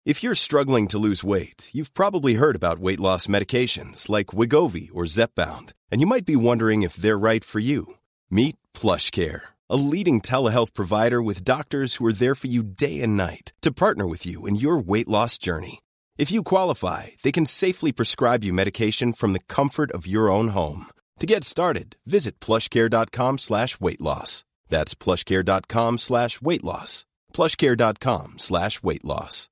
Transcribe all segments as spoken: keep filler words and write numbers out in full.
If you're struggling to lose weight, you've probably heard about weight loss medications like Wegovy or Zepbound, and you might be wondering if they're right for you. Meet PlushCare, a leading telehealth provider with doctors who are there for you day and night to partner with you in your weight loss journey. If you qualify, they can safely prescribe you medication from the comfort of your own home. To get started, visit plushcare.com slash weight loss. That's plushcare.com slash weight loss. plushcare.com slash weight loss.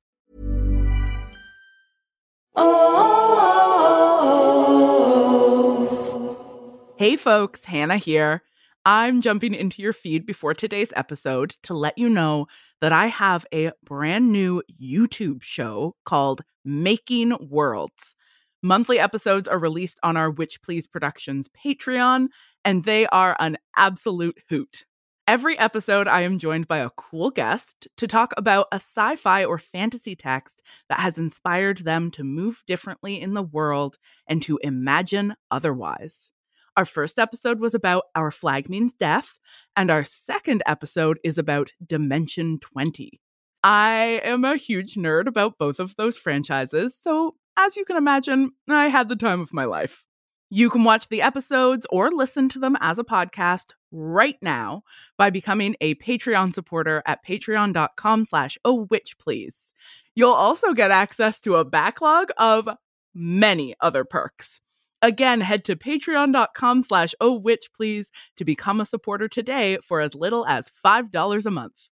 Oh. Hey folks, Hannah here. I'm jumping into your feed before today's episode to let you know that I have a brand new YouTube show called Making Worlds. Monthly episodes are released on our Witch Please Productions Patreon, and they are an absolute hoot. Every episode, I am joined by a cool guest to talk about a sci-fi or fantasy text that has inspired them to move differently in the world and to imagine otherwise. Our first episode was about Our Flag Means Death, and our second episode is about Dimension twenty. I am a huge nerd about both of those franchises, so as you can imagine, I had the time of my life. You can watch the episodes or listen to them as a podcast right now by becoming a Patreon supporter at patreon.com slash oh witch please. You'll also get access to a backlog of many other perks. Again, head to patreon.com slash oh witch please to become a supporter today for as little as five dollars a month.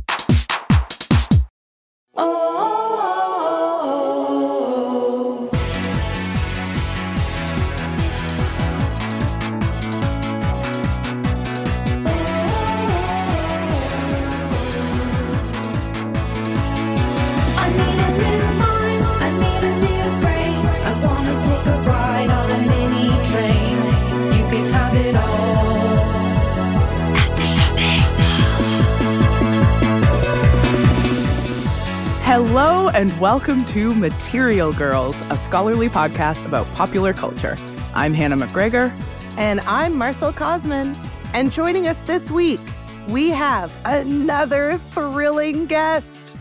Oh. Hello and welcome to Material Girls, a scholarly podcast about popular culture. I'm Hannah McGregor. And I'm Marcel Cosman. And joining us this week, we have another thrilling guest.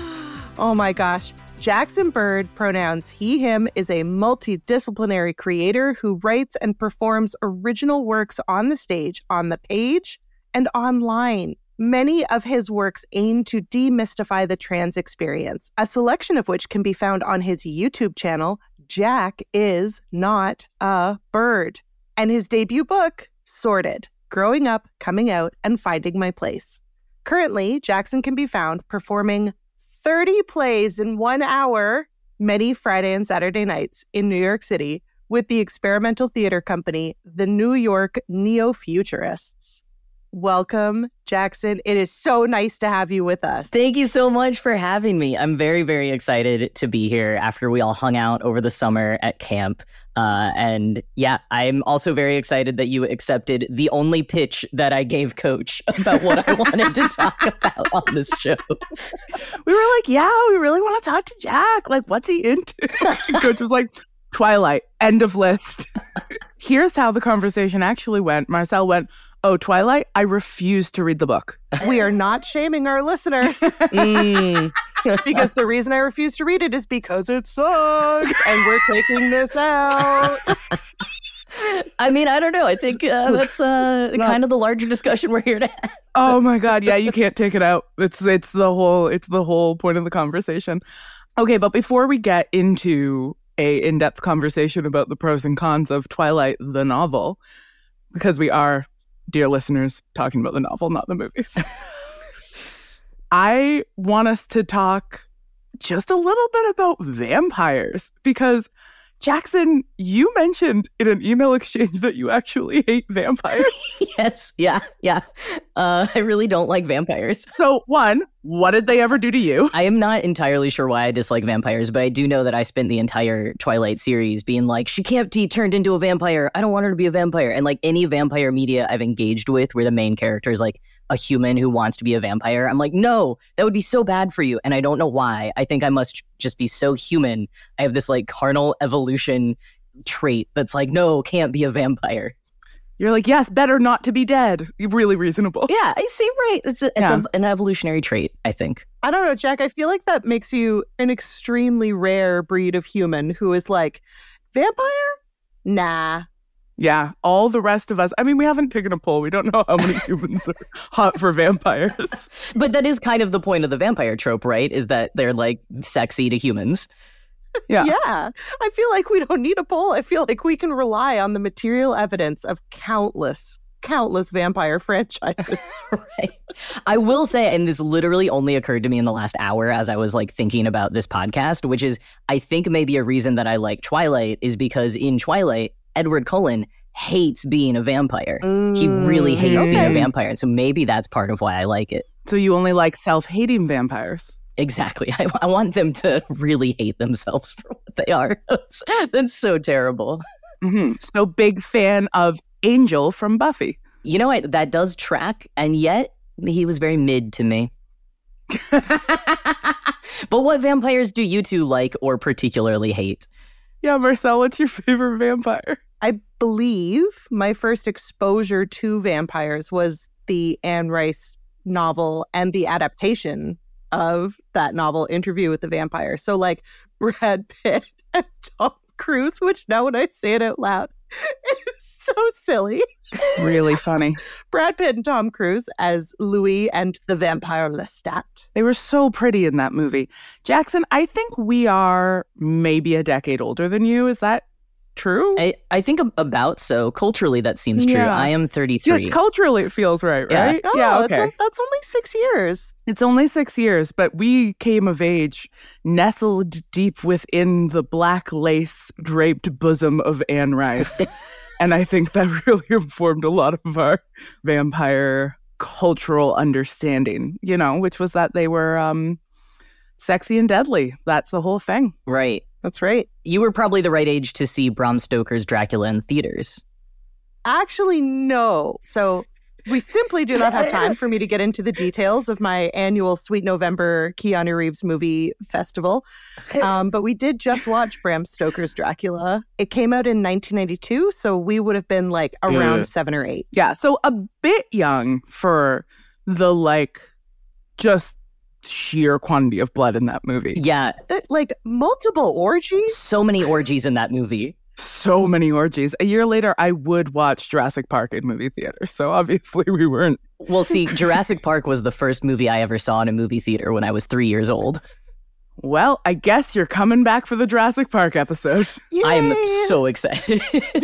Oh my gosh. Jackson Bird, pronouns he, him, is a multidisciplinary creator who writes and performs original works on the stage, on the page, and online. Many of his works aim to demystify the trans experience, a selection of which can be found on his YouTube channel, Jack Is Not a Bird, and his debut book, Sorted: Growing Up, Coming Out, and Finding My Place. Currently, Jackson can be found performing thirty plays in one hour, many Friday and Saturday nights in New York City with the experimental theater company, the New York Neo-Futurists. Welcome, Jackson. It is so nice to have you with us. Thank you so much for having me. I'm very, very excited to be here after we all hung out over the summer at camp. Uh, and yeah, I'm also very excited that you accepted the only pitch that I gave Coach about what I wanted to talk about on this show. We were like, yeah, we really want to talk to Jack. Like, what's he into? Coach was like, Twilight, end of list. Here's how the conversation actually went. Marcel went, oh, Twilight, I refuse to read the book. We are not shaming our listeners. mm. Because the reason I refuse to read it is because it sucks. And we're taking this out. I mean, I don't know. I think uh, that's uh, no. kind of the larger discussion we're here to have. Oh my God. Yeah, you can't take it out. It's it's the whole it's the whole point of the conversation. Okay, but before we get into a in-depth conversation about the pros and cons of Twilight, the novel, because we are, dear listeners, talking about the novel, not the movies. I want us to talk just a little bit about vampires because, Jackson, you mentioned in an email exchange that you actually hate vampires. Yes, yeah, yeah. Uh, I really don't like vampires. So, one, what did they ever do to you? I am not entirely sure why I dislike vampires, but I do know that I spent the entire Twilight series being like, she can't be turned into a vampire. I don't want her to be a vampire. And like any vampire media I've engaged with where the main character is like a human who wants to be a vampire, I'm like, no, that would be so bad for you. And I don't know why. I think I must just be so human. I have this like carnal evolution trait that's like, no, can't be a vampire. You're like, yes, better not to be dead. You're really reasonable. Yeah, I see, right. It's, a, it's Yeah. a, an evolutionary trait, I think. I don't know, Jack. I feel like that makes you an extremely rare breed of human who is like, vampire? Nah. Yeah, all the rest of us. I mean, we haven't taken a poll. We don't know how many humans are hot for vampires. But that is kind of the point of the vampire trope, right? Is that they're like sexy to humans. Yeah. Yeah. I feel like we don't need a poll. I feel like we can rely on the material evidence of countless, countless vampire franchises. Right. I will say, and this literally only occurred to me in the last hour as I was like thinking about this podcast, which is I think maybe a reason that I like Twilight is because in Twilight, Edward Cullen hates being a vampire. He really hates being a okay. vampire. And so maybe that's part of why I like it. So you only like self-hating vampires. Exactly. I, I want them to really hate themselves for what they are. That's, that's so terrible. Mm-hmm. So big fan of Angel from Buffy. You know what? That does track, and yet he was very mid to me. But what vampires do you two like or particularly hate? Yeah, Marcel, what's your favorite vampire? I believe my first exposure to vampires was the Anne Rice novel and the adaptation of that novel, Interview with the Vampire. So like Brad Pitt and Tom Cruise, which now when I say it out loud, is so silly. Really funny. Brad Pitt and Tom Cruise as Louis and the vampire Lestat. They were so pretty in that movie. Jackson, I think we are maybe a decade older than you. Is that true? I, I think ab- about so. Culturally, that seems true. Yeah. I am Yeah, thirty-three. it's culturally, it feels right, Yeah. right? Oh, yeah, that's, okay. o- that's only six years. It's only six years, but we came of age nestled deep within the black lace draped bosom of Anne Rice. And I think that really informed a lot of our vampire cultural understanding, you know, which was that they were um, sexy and deadly. That's the whole thing. Right. That's right. You were probably the right age to see Bram Stoker's Dracula in theaters. Actually, no. So we simply do not have time for me to get into the details of my annual Sweet November Keanu Reeves movie festival. Um, but we did just watch Bram Stoker's Dracula. It came out in nineteen ninety-two, so we would have been like around Yeah. seven or eight. Yeah, so a bit young for the like just sheer quantity of blood in that movie. Yeah. Uh, Like multiple orgies? So many orgies in that movie. So many orgies. A year later, I would watch Jurassic Park in movie theaters. So obviously we weren't. Well, see, Jurassic Park was the first movie I ever saw in a movie theater when I was three years old. Well, I guess you're coming back for the Jurassic Park episode. I am Yay! so excited.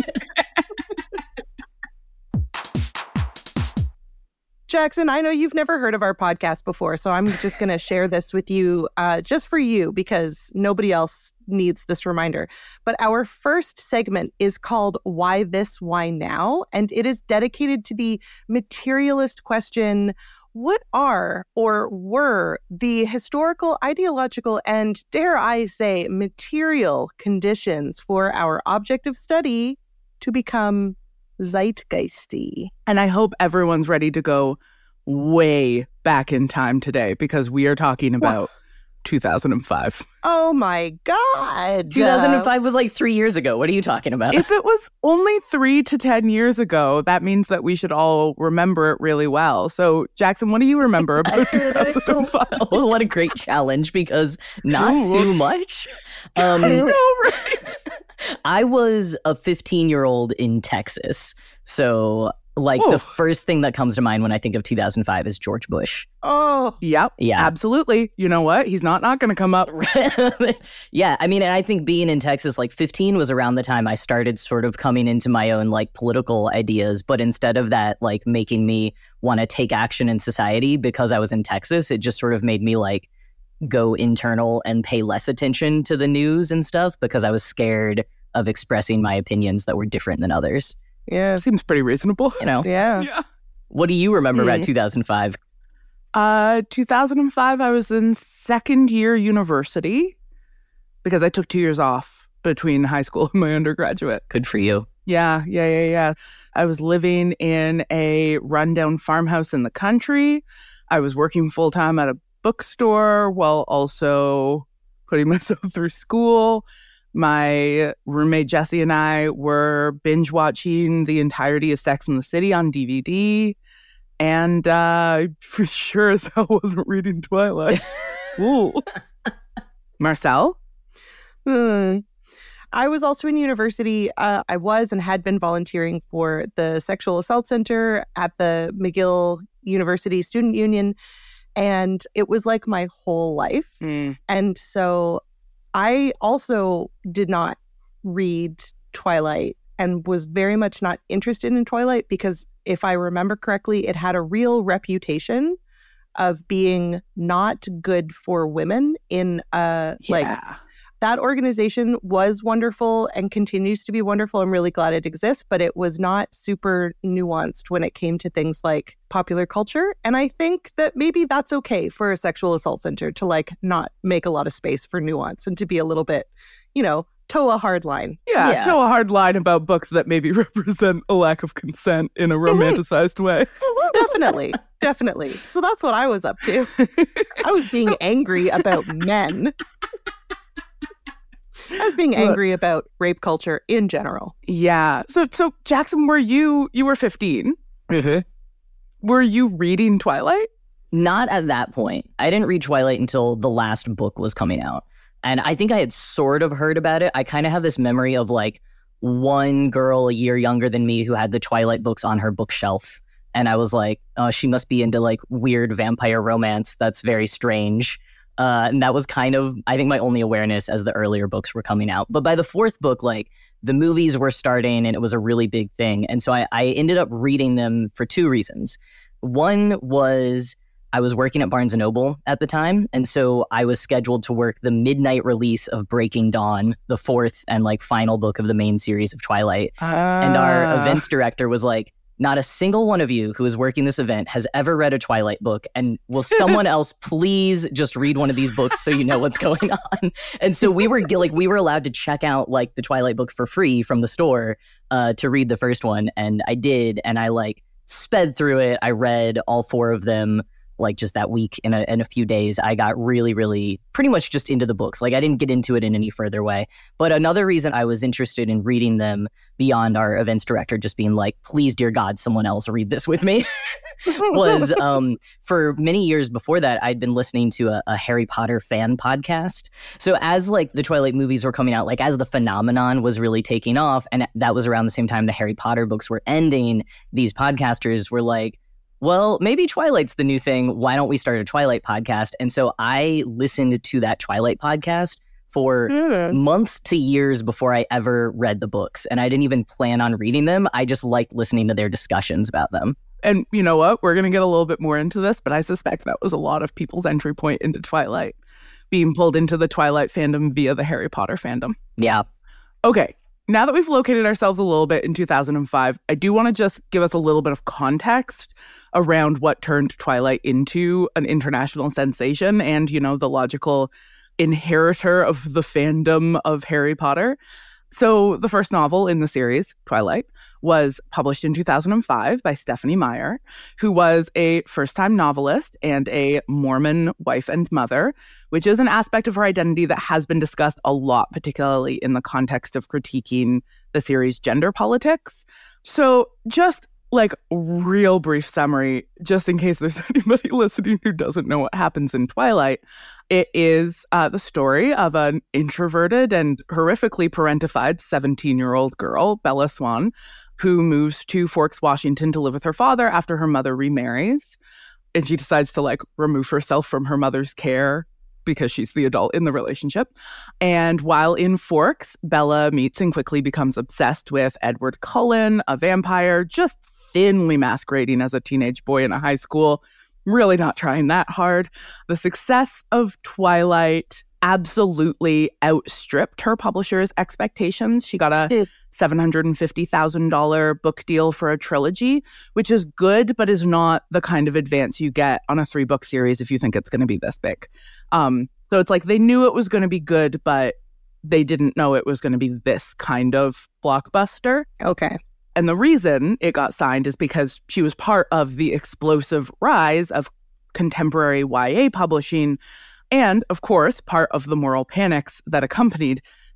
Jackson, I know you've never heard of our podcast before, so I'm just going to share this with you uh, just for you because nobody else needs this reminder. But our first segment is called Why This, Why Now? And it is dedicated to the materialist question, what are or were the historical, ideological, and dare I say, material conditions for our object of study to become zeitgeisty? And I hope everyone's ready to go way back in time today because we are talking about two thousand five. Oh my God. two thousand five was like three years ago. What are you talking about? If it was only three to ten years ago, that means that we should all remember it really well. So, Jackson, what do you remember about two thousand five? Oh, what a great challenge because not too much. Um, I know, right? I was a fifteen-year-old in Texas. So, like, the Oof. first thing that comes to mind when I think of two thousand five is George Bush. Oh, Yep. Yeah. Absolutely. You know what? He's not not going to come up. Yeah, I mean, and I think being in Texas, like fifteen was around the time I started sort of coming into my own like political ideas. But instead of that, like making me want to take action in society because I was in Texas, it just sort of made me like go internal and pay less attention to the news and stuff because I was scared of expressing my opinions that were different than others. yeah. Seems pretty reasonable. You know, Yeah. Yeah. what do you remember Hmm. about two thousand five? Uh, two thousand five, I was in second year university because I took two years off between high school and my undergraduate. Good for you. Yeah, yeah, yeah, yeah. I was living in a rundown farmhouse in the country. I was working full time at a bookstore while also putting myself through school. My roommate Jesse and I were binge watching the entirety of Sex and the City on D V D. And uh, for sure as hell wasn't reading Twilight. Ooh. Marcel? Hmm. I was also in university. Uh, I was and had been volunteering for the Sexual Assault Center at the McGill University Student Union. And it was like my whole life. Mm. And so I also did not read Twilight and was very much not interested in Twilight because if I remember correctly, it had a real reputation of being not good for women in a, Yeah. like, that organization was wonderful and continues to be wonderful. I'm really glad it exists, but it was not super nuanced when it came to things like popular culture. And I think that maybe that's okay for a sexual assault center to like not make a lot of space for nuance and to be a little bit, you know, toe a hard line. Yeah, Yeah. toe a hard line about books that maybe represent a lack of consent in a romanticized way. Definitely. Definitely. So that's what I was up to. I was being angry about men. I was being angry about rape culture in general. Yeah. So, so Jackson, were you, you were fifteen. Mm-hmm. Were you reading Twilight? Not at that point. I didn't read Twilight until the last book was coming out. And I think I had sort of heard about it. I kind of have this memory of like one girl a year younger than me who had the Twilight books on her bookshelf. And I was like, oh, she must be into like weird vampire romance. That's very strange. Uh, and that was kind of, I think, my only awareness as the earlier books were coming out. But by the fourth book, like, the movies were starting and it was a really big thing. And so I, I ended up reading them for two reasons. One was I was working at Barnes and Noble at the time. And so I was scheduled to work the midnight release of Breaking Dawn, the fourth and, like, final book of the main series of Twilight. Uh, And our events director was like, not a single one of you who is working this event has ever read a Twilight book. And will someone else please just read one of these books so you know what's going on? And so we were like, we were allowed to check out like the Twilight book for free from the store uh, to read the first one. And I did. And I like sped through it. I read all four of them like just that week in a, in a few days. I got really, really pretty much just into the books. Like I didn't get into it in any further way. But another reason I was interested in reading them beyond our events director just being like, please, dear God, someone else read this with me, was um, for many years before that, I'd been listening to a, a Harry Potter fan podcast. So as like the Twilight movies were coming out, like as the phenomenon was really taking off, and that was around the same time the Harry Potter books were ending, these podcasters were like, well, maybe Twilight's the new thing. Why don't we start a Twilight podcast? And so I listened to that Twilight podcast for Mm. months to years before I ever read the books. And I didn't even plan on reading them. I just liked listening to their discussions about them. And you know what? We're going to get a little bit more into this, but I suspect that was a lot of people's entry point into Twilight, being pulled into the Twilight fandom via the Harry Potter fandom. Yeah. Okay. Now that we've located ourselves a little bit in two thousand five, I do want to just give us a little bit of context around what turned Twilight into an international sensation and, you know, the logical inheritor of the fandom of Harry Potter. So the first novel in the series, Twilight, was published in two thousand five by Stephenie Meyer, who was a first-time novelist and a Mormon wife and mother, which is an aspect of her identity that has been discussed a lot, particularly in the context of critiquing the series' gender politics. So just like real brief summary, just in case there's anybody listening who doesn't know what happens in Twilight, it is uh, the story of an introverted and horrifically parentified seventeen-year-old girl, Bella Swan, who moves to Forks, Washington to live with her father after her mother remarries. And she decides to like remove herself from her mother's care because she's the adult in the relationship. And while in Forks, Bella meets and quickly becomes obsessed with Edward Cullen, a vampire, just thinly masquerading as a teenage boy in a high school, really not trying that hard. The success of Twilight absolutely outstripped her publisher's expectations. She got a seven hundred fifty thousand dollars book deal for a trilogy, which is good, but is not the kind of advance you get on a three-book series if you think it's going to be this big. Um, so it's like they knew it was going to be good, but they didn't know it was going to be this kind of blockbuster. Okay. And the reason it got signed is because she was part of the explosive rise of contemporary Y A publishing and, of course, part of the moral panics that accompanied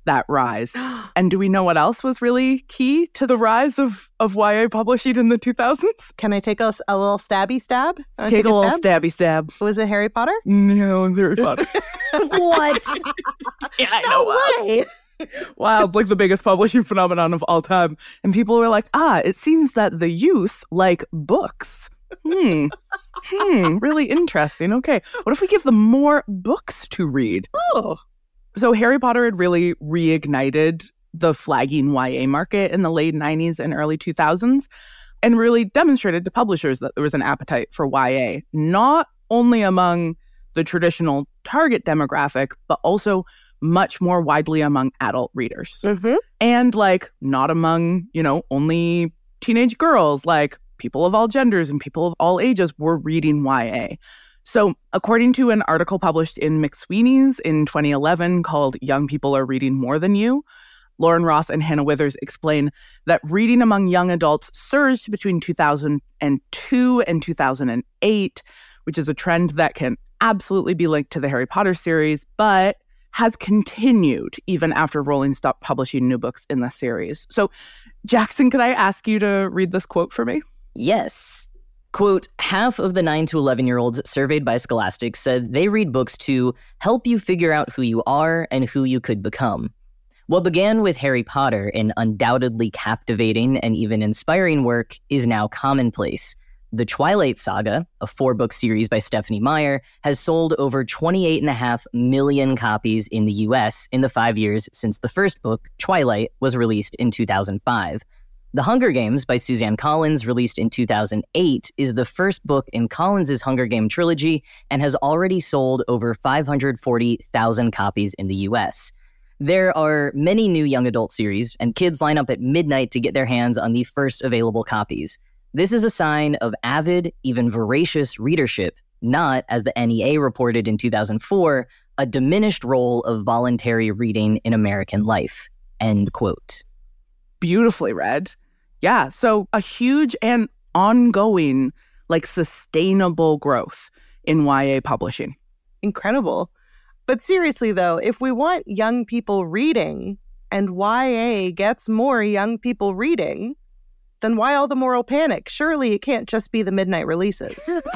that rise. And do we know what else was really key to the rise of, of Y A publishing in the two thousands? Can I take a, a little stabby stab? Take, take a, a little stab? stabby stab. Was it Harry Potter? No, it was Harry Potter. What? Yeah, I no know. way. Wow, like the biggest publishing phenomenon of all time. And people were like, ah, it seems that the youth like books. Hmm. Hmm. Really interesting. Okay. What if we give them more books to read? Oh. So Harry Potter had really reignited the flagging Y A market in the late nineties and early two thousands and really demonstrated to publishers that there was an appetite for Y A, not only among the traditional target demographic, but also much more widely among adult readers. Mm-hmm. And like not among, you know, only teenage girls, like people of all genders and people of all ages were reading Y A. So according to an article published in McSweeney's in twenty eleven called Young People Are Reading More Than You, Lauren Ross and Hannah Withers explain that reading among young adults surged between two thousand two and two thousand eight, which is a trend that can absolutely be linked to the Harry Potter series, but has continued even after Rowling stopped publishing new books in the series. So, Jackson, could I ask you to read this quote for me? Yes. Quote, half of the nine to eleven-year-olds surveyed by Scholastic said they read books to help you figure out who you are and who you could become. What began with Harry Potter, an undoubtedly captivating and even inspiring work, is now commonplace. The Twilight Saga, a four-book series by Stephenie Meyer, has sold over twenty-eight point five million copies in the U S in the five years since the first book, Twilight, was released in two thousand five. The Hunger Games by Suzanne Collins, released in two thousand eight, is the first book in Collins' Hunger Game trilogy and has already sold over five hundred forty thousand copies in the U S. There are many new young adult series, and kids line up at midnight to get their hands on the first available copies. This is a sign of avid, even voracious readership, not, as the N E A reported in two thousand four, a diminished role of voluntary reading in American life. End quote. Beautifully read. Yeah, so a huge and ongoing, like sustainable growth in Y A publishing. Incredible. But seriously, though, if we want young people reading and Y A gets more young people reading, then why all the moral panic? Surely it can't just be the midnight releases.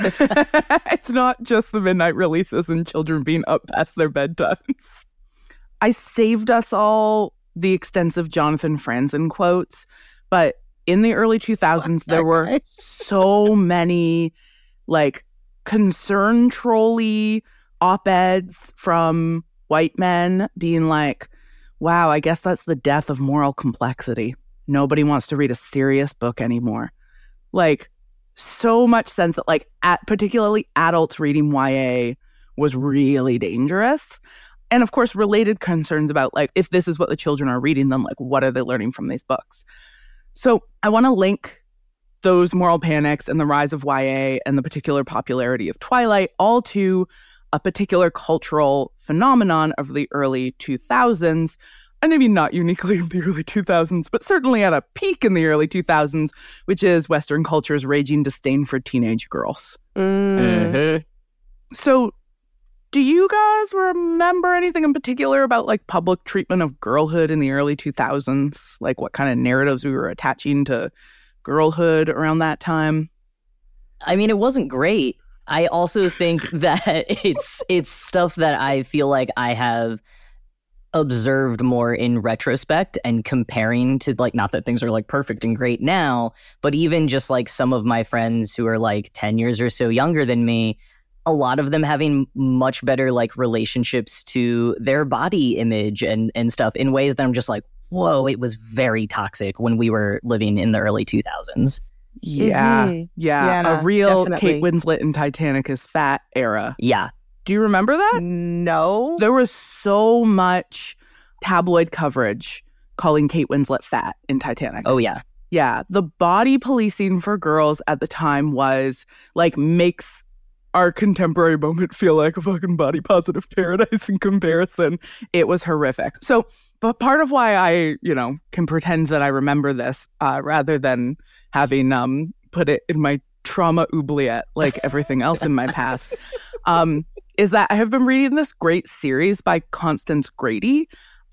It's not just the midnight releases and children being up past their bedtimes. I saved us all the extensive Jonathan Franzen quotes, but in the early two thousands, there were so many, like, concern trolley op-eds from white men being like, wow, I guess that's the death of moral complexity. Nobody wants to read a serious book anymore. Like, so much sense that, like, at particularly adults reading Y A was really dangerous. And, of course, related concerns about, like, if this is what the children are reading, then, like, what are they learning from these books? So I want to link those moral panics and the rise of Y A and the particular popularity of Twilight all to a particular cultural phenomenon of the early two thousands, and maybe not uniquely of the early two thousands, but certainly at a peak in the early two thousands, which is Western culture's raging disdain for teenage girls. Mm. Mm-hmm. So do you guys remember anything in particular about, like, public treatment of girlhood in the early two thousands? Like, what kind of narratives we were attaching to girlhood around that time? I mean, it wasn't great. I also think that it's it's stuff that I feel like I have observed more in retrospect and comparing to, like, not that things are, like, perfect and great now, but even just, like, some of my friends who are, like, ten years or so younger than me, a lot of them having much better, like, relationships to their body image and, and stuff in ways that I'm just like, whoa, it was very toxic when we were living in the early two thousands. Yeah, Mm-hmm. yeah, Yeah, no, a real definitely. Kate Winslet in Titanic is fat era. Yeah. Do you remember that? No. There was so much tabloid coverage calling Kate Winslet fat in Titanic. Oh, yeah. Yeah, the body policing for girls at the time was, like, makes our contemporary moment feel like a fucking body positive paradise in comparison. It was horrific. So, but part of why I, you know, can pretend that I remember this uh, rather than having um, put it in my trauma oubliette like everything else in my past um, is that I have been reading this great series by Constance Grady.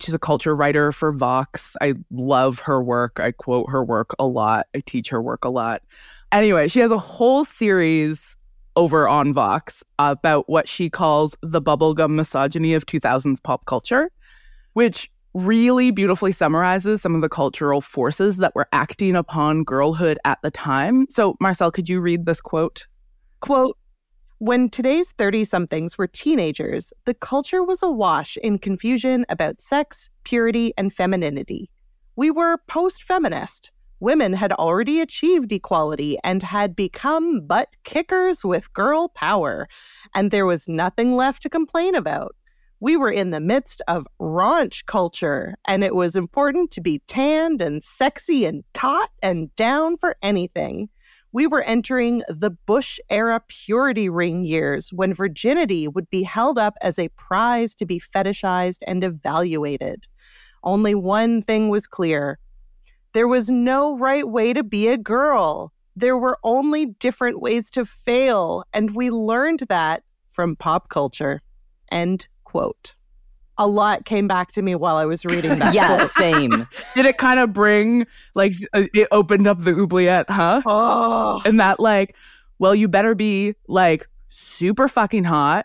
She's a culture writer for Vox. I love her work. I quote her work a lot. I teach her work a lot. Anyway, she has a whole series over on Vox about what she calls the bubblegum misogyny of two thousands pop culture, which really beautifully summarizes some of the cultural forces that were acting upon girlhood at the time. So, Marcelle, could you read this quote? Quote, "When today's thirty-somethings were teenagers, the culture was awash in confusion about sex, purity, and femininity. We were post-feminist. Women had already achieved equality and had become butt kickers with girl power, and there was nothing left to complain about. We were in the midst of raunch culture, and it was important to be tanned and sexy and taut and down for anything. We were entering the Bush-era purity ring years when virginity would be held up as a prize to be fetishized and evaluated. Only one thing was clear. There was no right way to be a girl. There were only different ways to fail, and we learned that from pop culture." End quote. A lot came back to me while I was reading that. Yeah, quote. same. Did it kind of bring, like, it opened up the oubliette, huh? Oh. And that, like, well, you better be, like, super fucking hot,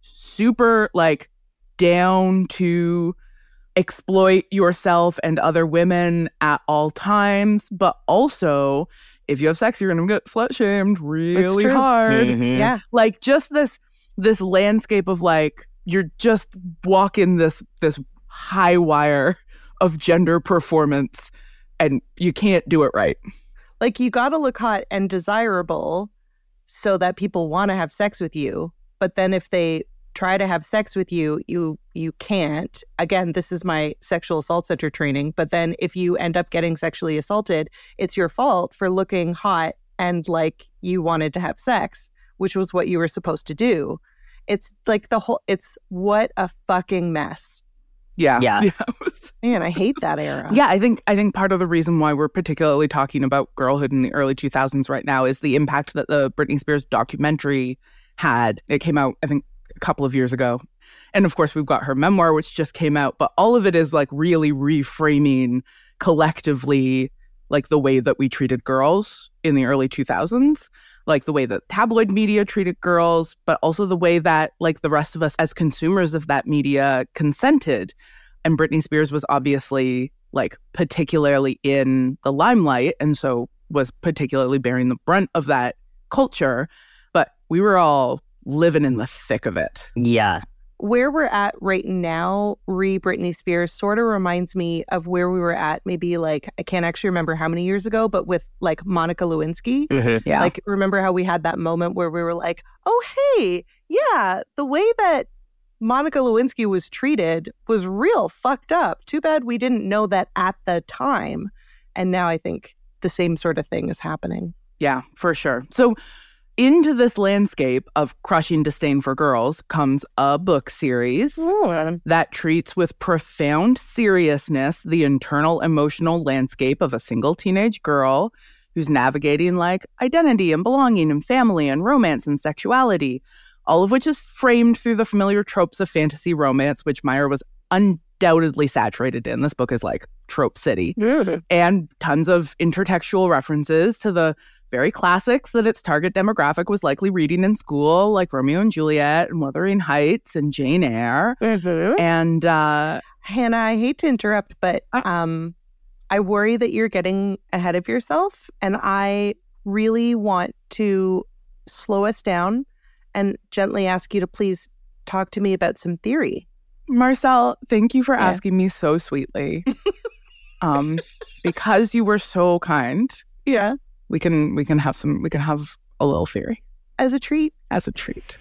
super, like, down to exploit yourself and other women at all times. But also, if you have sex, you're going to get slut-shamed really true. hard. Mhm. Yeah. Like, just this this landscape of, like, you're just walking this this high wire of gender performance, and you can't do it right. Like, you got to look hot and desirable so that people want to have sex with you. But then if they try to have sex with you, you you can't. Again, this is my sexual assault center training. But then if you end up getting sexually assaulted, it's your fault for looking hot and like you wanted to have sex, which was what you were supposed to do. It's like the whole, it's what a fucking mess. Yeah. Yeah. Yeah, it was- Man, I hate that era. yeah, I think I think part of the reason why we're particularly talking about girlhood in the early two thousands right now is the impact that the Britney Spears documentary had. It came out, I think, a couple of years ago. And of course, we've got her memoir, which just came out. But all of it is like really reframing collectively, like the way that we treated girls in the early two thousands, like the way that tabloid media treated girls, but also the way that like the rest of us as consumers of that media consented. And Britney Spears was obviously like particularly in the limelight, and so was particularly bearing the brunt of that culture. But we were all living in the thick of it. Yeah. Where we're at right now, re Britney Spears sort of reminds me of where we were at maybe like, I can't actually remember how many years ago, but with like Monica Lewinsky. Mhm. Yeah. Like, remember how we had that moment where we were like, oh, hey, yeah, the way that Monica Lewinsky was treated was real fucked up. Too bad we didn't know that at the time. And now I think the same sort of thing is happening. Yeah, for sure. So into this landscape of crushing disdain for girls comes a book series that treats with profound seriousness the internal emotional landscape of a single teenage girl who's navigating like identity and belonging and family and romance and sexuality, all of which is framed through the familiar tropes of fantasy romance, which Meyer was undoubtedly saturated in. This book is like trope city. And tons of intertextual references to the very classics that its target demographic was likely reading in school, like Romeo and Juliet and Wuthering Heights and Jane Eyre. Mm-hmm. And uh, Hannah, I hate to interrupt, but um, I worry that you're getting ahead of yourself. And I really want to slow us down and gently ask you to please talk to me about some theory. Marcelle, thank you for Yeah. asking me so sweetly. um, because you were so kind, Yeah. we can we can have some we can have a little theory As a treat. as a treat.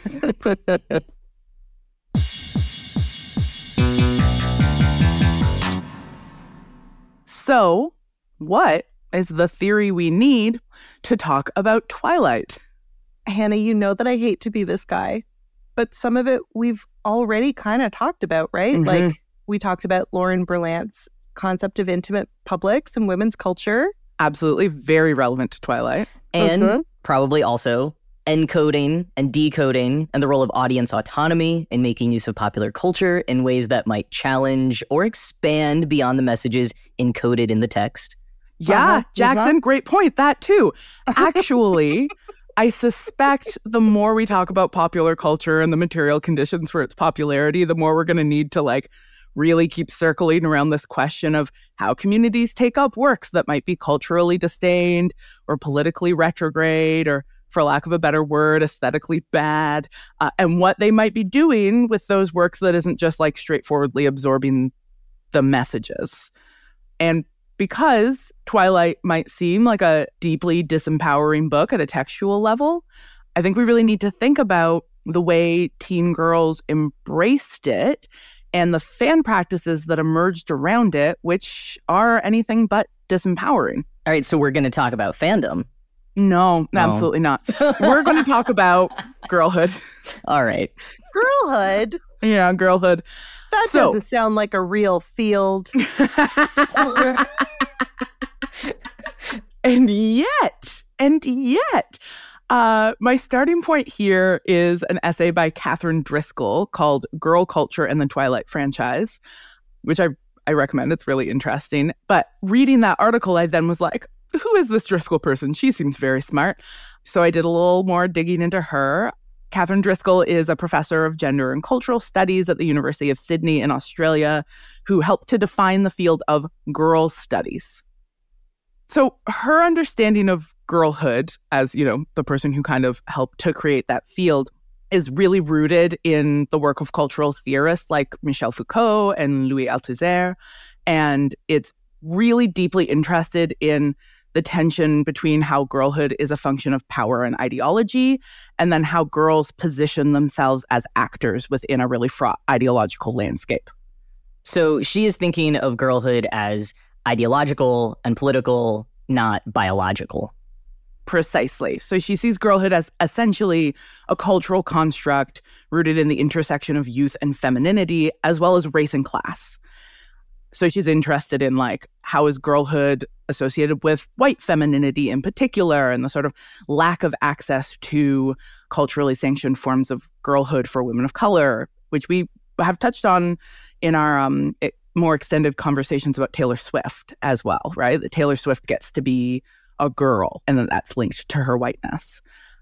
So, what is the theory we need to talk about Twilight? Hannah, you know that I hate to be this guy, but some of it we've already kind of talked about, right? Mhm. Like, we talked about Lauren Berlant's concept of intimate publics and women's culture. Absolutely very relevant to Twilight. And Mhm. probably also encoding and decoding, and the role of audience autonomy in making use of popular culture in ways that might challenge or expand beyond the messages encoded in the text. Yeah, uh-huh. Jackson, great point. That too. Actually, I suspect the more we talk about popular culture and the material conditions for its popularity, the more we're going to need to like really keep circling around this question of how communities take up works that might be culturally disdained or politically retrograde or, for lack of a better word, aesthetically bad, uh, and what they might be doing with those works that isn't just like straightforwardly absorbing the messages. And because Twilight might seem like a deeply disempowering book at a textual level, I think we really need to think about the way teen girls embraced it and the fan practices that emerged around it, which are anything but disempowering. All right, so we're going to talk about fandom. No, No. absolutely not. We're going to talk about girlhood. All right. Girlhood? Yeah, girlhood. That So- doesn't sound like a real field. And yet, and yet, uh, my starting point here is an essay by Catherine Driscoll called Girl Culture and the Twilight Franchise, which I, I recommend. It's really interesting. But reading that article, I then was like, who is this Driscoll person? She seems very smart. So I did a little more digging into her. Catherine Driscoll is a professor of gender and cultural studies at the University of Sydney in Australia, who helped to define the field of girls' studies. So her understanding of girlhood as, you know, the person who kind of helped to create that field is really rooted in the work of cultural theorists like Michel Foucault and Louis Althusser. And it's really deeply interested in the tension between how girlhood is a function of power and ideology, and then how girls position themselves as actors within a really fraught ideological landscape. So she is thinking of girlhood as ideological and political, not biological. Precisely. So she sees girlhood as essentially a cultural construct rooted in the intersection of youth and femininity, as well as race and class. So she's interested in, like, how is girlhood associated with white femininity in particular, and the sort of lack of access to culturally sanctioned forms of girlhood for women of color, which we have touched on in our um, it, more extended conversations about Taylor Swift as well, right? That Taylor Swift gets to be a girl, and then that's linked to her whiteness.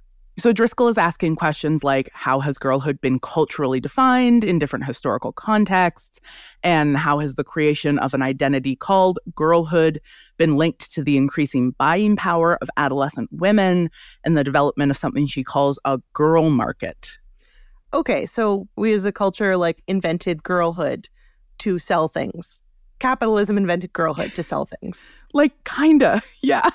So Driscoll is asking questions like, how has girlhood been culturally defined in different historical contexts? And how has the creation of an identity called girlhood been linked to the increasing buying power of adolescent women and the development of something she calls a girl market? Okay, so we as a culture, like, invented girlhood to sell things. Capitalism invented girlhood to sell things. Like, kinda, yeah.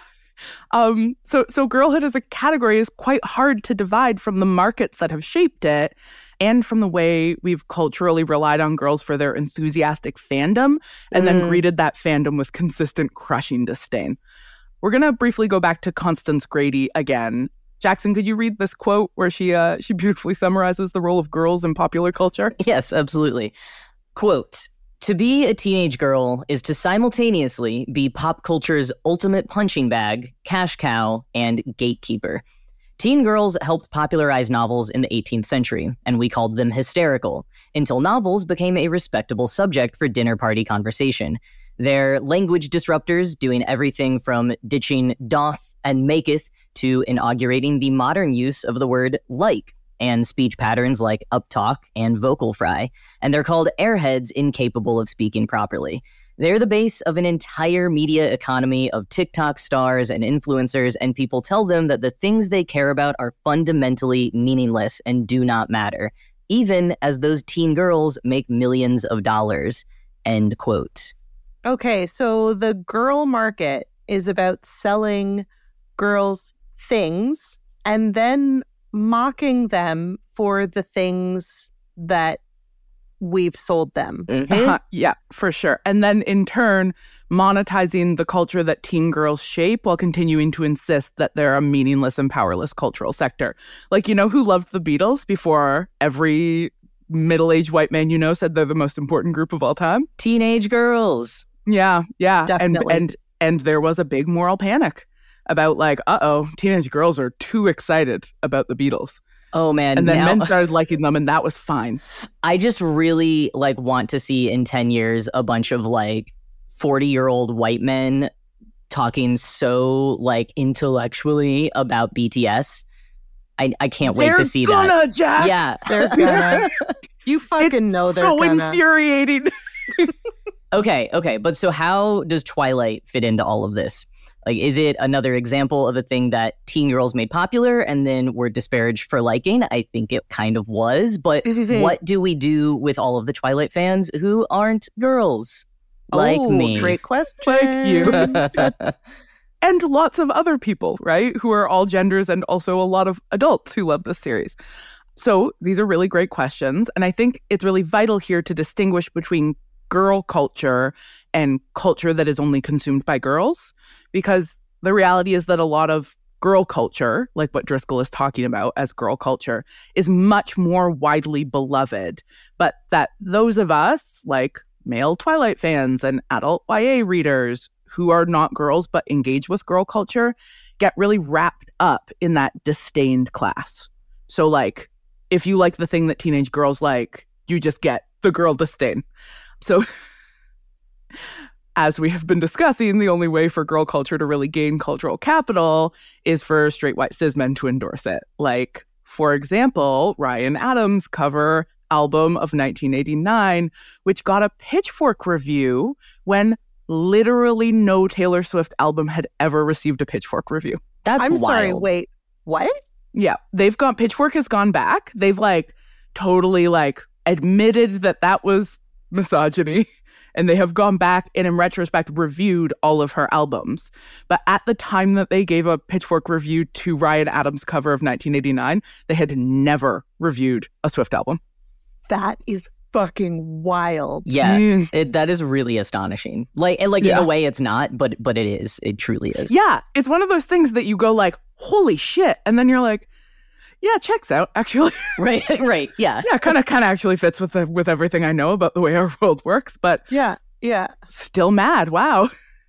Um, so, so girlhood as a category is quite hard to divide from the markets that have shaped it and from the way we've culturally relied on girls for their enthusiastic fandom and Mm. then greeted that fandom with consistent crushing disdain. We're going to briefly go back to Constance Grady again. Jackson, could you read this quote where she uh, she beautifully summarizes the role of girls in popular culture? Yes, absolutely. Quote, "To be a teenage girl is to simultaneously be pop culture's ultimate punching bag, cash cow, and gatekeeper. Teen girls helped popularize novels in the eighteenth century, and we called them hysterical, until novels became a respectable subject for dinner party conversation. They're language disruptors, doing everything from ditching doth and maketh to inaugurating the modern use of the word like, and speech patterns like uptalk and vocal fry, and they're called airheads incapable of speaking properly. They're the base of an entire media economy of TikTok stars and influencers, and people tell them that the things they care about are fundamentally meaningless and do not matter, even as those teen girls make millions of dollars." End quote. Okay, so the girl market is about selling girls things and then mocking them for the things that we've sold them. Mhm. Uh-huh. Yeah, for sure. And then in turn, monetizing the culture that teen girls shape while continuing to insist that they're a meaningless and powerless cultural sector. Like, you know who loved the Beatles before every middle-aged white man you know said they're the most important group of all time? Teenage girls. Yeah, yeah. Definitely. And and and there was a big moral panic about like, uh-oh, teenage girls are too excited about the Beatles. Oh, man. And then now, men started liking them, and that was fine. I just really like want to see in ten years a bunch of like forty-year-old white men talking so like intellectually about B T S. I, I can't wait they're to see gonna, that. Jack. Yeah. They're gonna. You fucking it's know they're so gonna. infuriating. Okay, okay. But so how does Twilight fit into all of this? Like, is it another example of a thing that teen girls made popular and then were disparaged for liking? I think it kind of was. But what do we do with all of the Twilight fans who aren't girls? Like oh, me. Great question. Like you. And lots of other people, right? Who are all genders and also a lot of adults who love this series. So these are really great questions. And I think it's really vital here to distinguish between girl culture and culture that is only consumed by girls. Because the reality is that a lot of girl culture, like what Driscoll is talking about as girl culture, is much more widely beloved. But that those of us, like male Twilight fans and adult Y A readers who are not girls but engage with girl culture, get really wrapped up in that disdained class. So like, if you like the thing that teenage girls like, you just get the girl disdain. So as we have been discussing, the only way for girl culture to really gain cultural capital is for straight white cis men to endorse it. Like, for example, Ryan Adams' cover album of nineteen eighty-nine, which got a Pitchfork review when literally no Taylor Swift album had ever received a Pitchfork review. That's I'm wild. sorry, wait, what? Yeah, they've gone, Pitchfork has gone back. They've like totally like admitted that that was misogyny. And they have gone back and in retrospect reviewed all of her albums. But at the time that they gave a Pitchfork review to Ryan Adams' cover of nineteen eighty-nine, they had never reviewed a Swift album. That is fucking wild. Yeah, Mm. it, that is really astonishing. Like, and like Yeah. in a way, it's not, but but it is. It truly is. Yeah, it's one of those things that you go like, holy shit. And then you're like, yeah, checks out, actually. Right, right, yeah. Yeah, kind of kind of actually fits with the, with everything I know about the way our world works, but Yeah, yeah. still mad. Wow.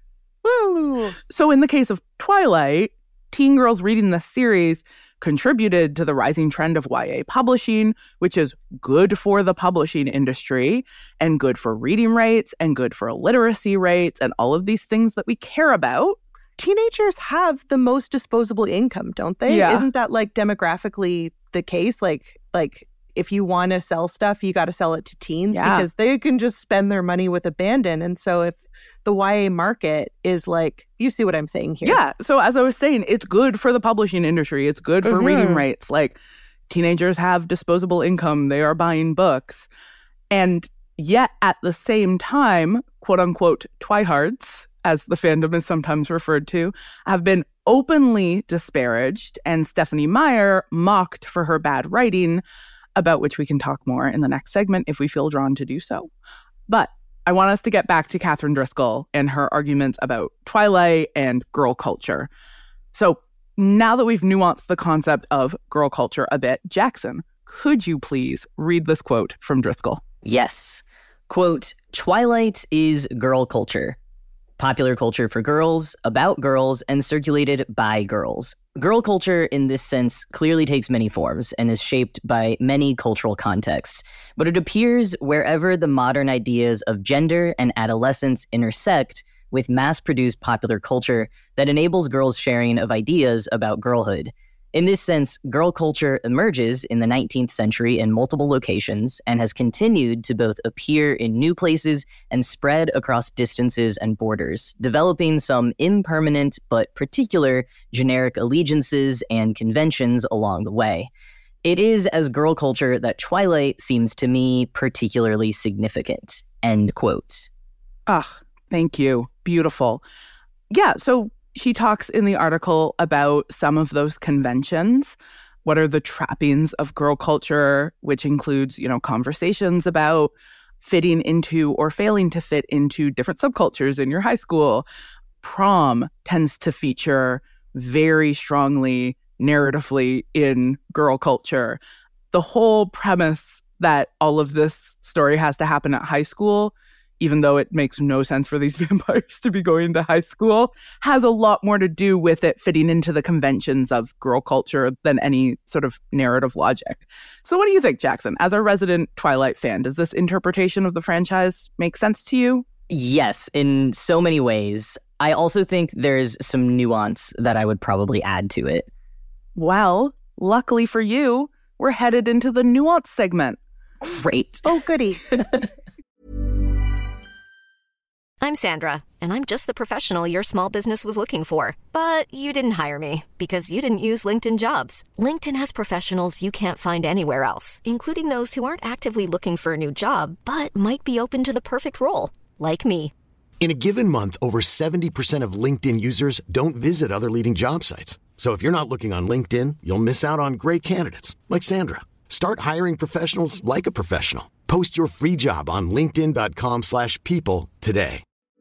Woo. So in the case of Twilight, teen girls reading this series contributed to the rising trend of Y A publishing, which is good for the publishing industry and good for reading rates and good for literacy rates and all of these things that we care about. Teenagers have the most disposable income, don't they? Yeah. Isn't that like demographically the case? Like, like if you want to sell stuff, you got to sell it to teens Yeah. because they can just spend their money with abandon. And so if the Y A market is like, you see what I'm saying here? Yeah. So as I was saying, it's good for the publishing industry. It's good for Mhm. reading rates. Like teenagers have disposable income. They are buying books. And yet at the same time, quote unquote, twihards, as the fandom is sometimes referred to, have been openly disparaged and Stephenie Meyer mocked for her bad writing, about which we can talk more in the next segment if we feel drawn to do so. But I want us to get back to Kathryn Driscoll and her arguments about Twilight and girl culture. So now that we've nuanced the concept of girl culture a bit, Jackson, could you please read this quote from Driscoll? Yes. Quote, Twilight is girl culture. Popular culture for girls, about girls, and circulated by girls. Girl culture, in this sense, clearly takes many forms and is shaped by many cultural contexts, but it appears wherever the modern ideas of gender and adolescence intersect with mass-produced popular culture that enables girls' sharing of ideas about girlhood. In this sense, girl culture emerges in the nineteenth century in multiple locations and has continued to both appear in new places and spread across distances and borders, developing some impermanent but particular generic allegiances and conventions along the way. It is as girl culture that Twilight seems to me particularly significant. End quote. Ugh, thank you. Beautiful. Yeah, so she talks in the article about some of those conventions. What are the trappings of girl culture, which includes, you know, conversations about fitting into or failing to fit into different subcultures in your high school. Prom tends to feature very strongly narratively in girl culture. The whole premise that all of this story has to happen at high school even though it makes no sense for these vampires to be going to high school, has a lot more to do with it fitting into the conventions of girl culture than any sort of narrative logic. So what do you think, Jackson? As a resident Twilight fan, does this interpretation of the franchise make sense to you? Yes, in so many ways. I also think there's some nuance that I would probably add to it. Well, luckily for you, we're headed into the nuance segment. Great. Oh, goody. I'm Sandra, and I'm just the professional your small business was looking for. But you didn't hire me because you didn't use LinkedIn Jobs. LinkedIn has professionals you can't find anywhere else, including those who aren't actively looking for a new job, but might be open to the perfect role, like me. In a given month, over seventy percent of LinkedIn users don't visit other leading job sites. So if you're not looking on LinkedIn, you'll miss out on great candidates like Sandra. Start hiring professionals like a professional. Post your free job on linkedin dot com slash people today.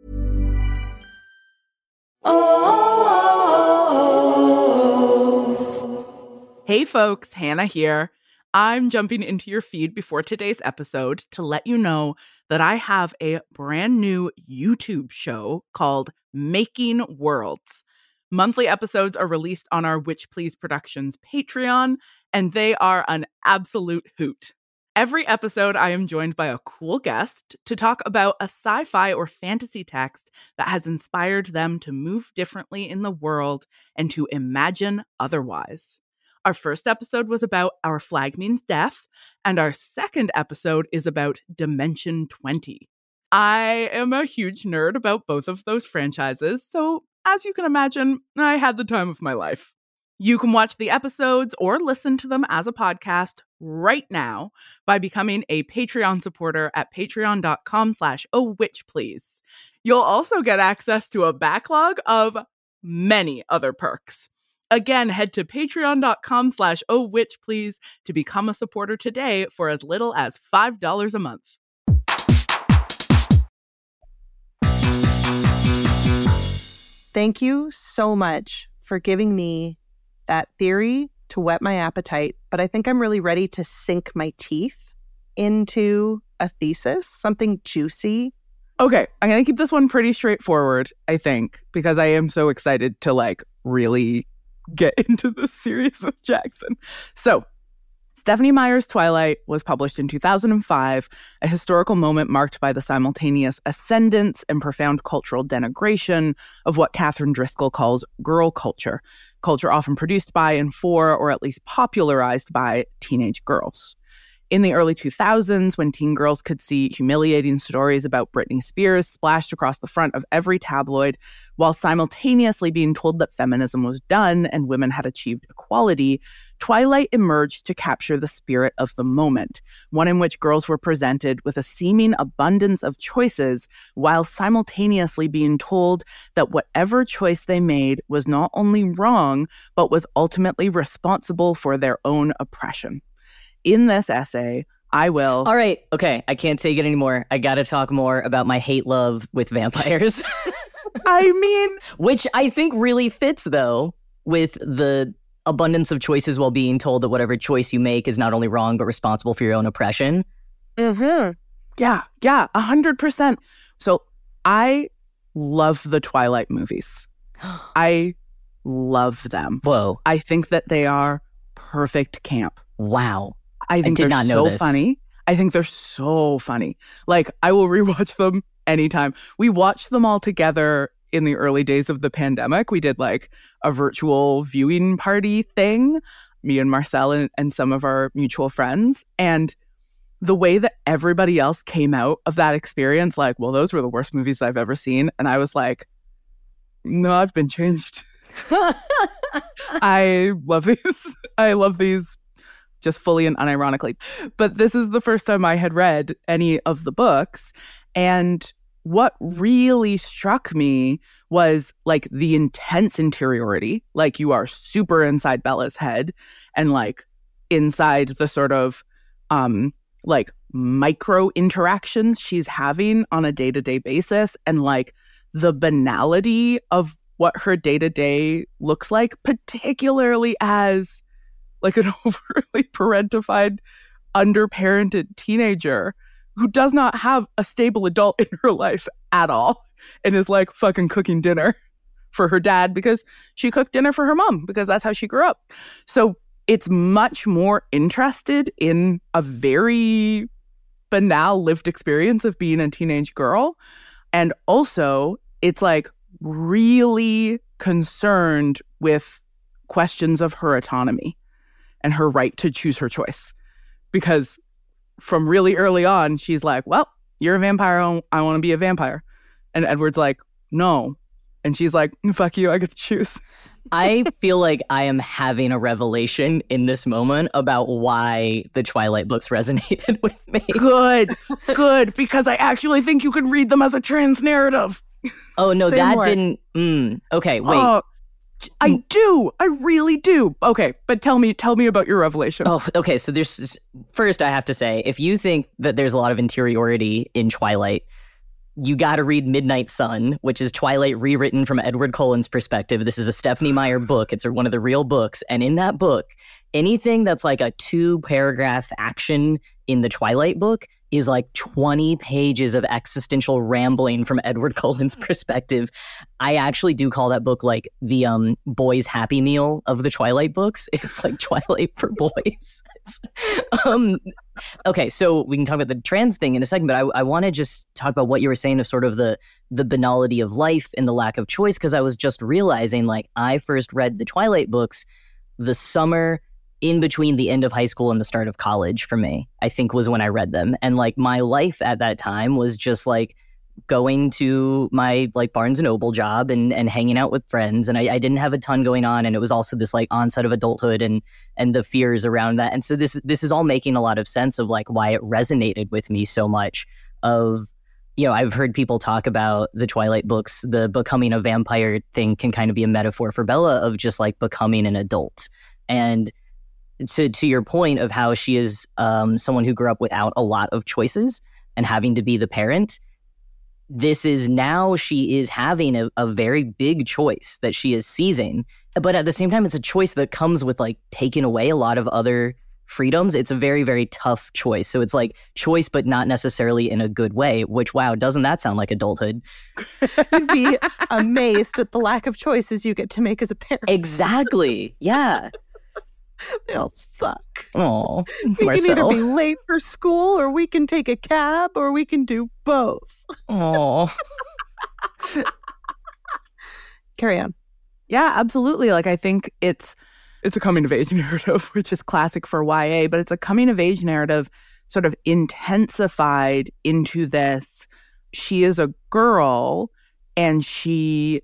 Hey folks, Hannah here. I'm jumping into your feed before today's episode to let you know that I have a brand new YouTube show called Making Worlds. Monthly episodes are released on our Witch Please Productions Patreon, and they are an absolute hoot. Every episode, I am joined by a cool guest to talk about a sci-fi or fantasy text that has inspired them to move differently in the world and to imagine otherwise. Our first episode was about Our Flag Means Death, and our second episode is about Dimension twenty. I am a huge nerd about both of those franchises, so as you can imagine, I had the time of my life. You can watch the episodes or listen to them as a podcast right now by becoming a Patreon supporter at patreon dot com slash oh witch please. You'll also get access to a backlog of many other perks. Again, head to patreon dot com slash oh witch please to become a supporter today for as little as five dollars a month. Thank you so much for giving me that theory to whet my appetite, but I think I'm really ready to sink my teeth into a thesis, something juicy. Okay, I'm going to keep this one pretty straightforward, I think, because I am so excited to like really get into this series with Jackson. So, Stephenie Meyer's Twilight was published in two thousand five, a historical moment marked by the simultaneous ascendance and profound cultural denigration of what Catherine Driscoll calls girl culture, culture often produced by and for, or at least popularized by, teenage girls. In the early two thousands, when teen girls could see humiliating stories about Britney Spears splashed across the front of every tabloid, while simultaneously being told that feminism was done and women had achieved equality, Twilight emerged to capture the spirit of the moment, one in which girls were presented with a seeming abundance of choices while simultaneously being told that whatever choice they made was not only wrong, but was ultimately responsible for their own oppression. In this essay, I will... All right, okay, I can't take it anymore. I gotta talk more about my hate-love with vampires. I mean... Which I think really fits, though, with the abundance of choices while being told that whatever choice you make is not only wrong, but responsible for your own oppression. Mm-hmm. Yeah, yeah, one hundred percent. So I love the Twilight movies. I love them. Whoa. I think that they are perfect camp. Wow. I think I did they're not know so this. funny. I think they're so funny. Like, I will rewatch them anytime. We watched them all together in the early days of the pandemic. We did like a virtual viewing party thing, me and Marcel and, and some of our mutual friends. And the way that everybody else came out of that experience, like, well, those were the worst movies I've ever seen. And I was like, no, I've been changed. I love these. I love these just fully and unironically. But this is the first time I had read any of the books. And what really struck me was like the intense interiority, like you are super inside Bella's head and like inside the sort of um like micro interactions she's having on a day-to-day basis, and like the banality of what her day-to-day looks like, particularly as like an overly parentified, underparented teenager. who does not have a stable adult in her life at all and is like fucking cooking dinner for her dad because she cooked dinner for her mom because that's how she grew up. So it's much more interested in a very banal lived experience of being a teenage girl. And also, it's like really concerned with questions of her autonomy and her right to choose her choice. Because from really early on, she's like, well, you're a vampire. I want to be a vampire. And Edward's like, no. And she's like, fuck you, I get to choose. I feel like I am having a revelation in this moment about why the Twilight books resonated with me. Good, good, because I actually think you could read them as a trans narrative. Oh, no, Say that more. didn't... Mm, okay, wait. Uh, I do. I really do. Okay, but tell me, tell me about your revelation. Oh, okay, so there's... First, I have to say, if you think that there's a lot of interiority in Twilight, you got to read Midnight Sun, which is Twilight rewritten from Edward Cullen's perspective. This is a Stephenie Meyer book. It's one of the real books. And in that book, anything that's like a two-paragraph action in the Twilight book is like twenty pages of existential rambling from Edward Cullen's perspective. I actually do call that book like the um, boys' Happy Meal of the Twilight books. It's like Twilight for boys. um, okay, so we can talk about the trans thing in a second, but I, I want to just talk about what you were saying of sort of the the banality of life and the lack of choice, because I was just realizing, like, I first read the Twilight books the summer in between the end of high school and the start of college for me, I think was when I read them. And like my life at that time was just like going to my like Barnes and Noble job and and hanging out with friends. And I, I didn't have a ton going on. And it was also this like onset of adulthood and and the fears around that. And so this this is all making a lot of sense of like why it resonated with me so much. Of, you know, I've heard people talk about the Twilight books, the becoming a vampire thing can kind of be a metaphor for Bella of just like becoming an adult. And to to your point of how she is um, someone who grew up without a lot of choices and having to be the parent, this is now she is having a, a very big choice that she is seizing. But at the same time, it's a choice that comes with like taking away a lot of other freedoms. It's a very, very tough choice. So it's like choice, but not necessarily in a good way, which, wow, doesn't that sound like adulthood? You'd be amazed at the lack of choices you get to make as a parent. Exactly. Yeah. They all suck. Oh, we Marcel. can either be late for school, or we can take a cab, or we can do both. Oh. Carry on. Yeah, absolutely. Like, I think it's it's a coming of age narrative, which is classic for Y A, but it's a coming of age narrative sort of intensified into this. She is a girl and she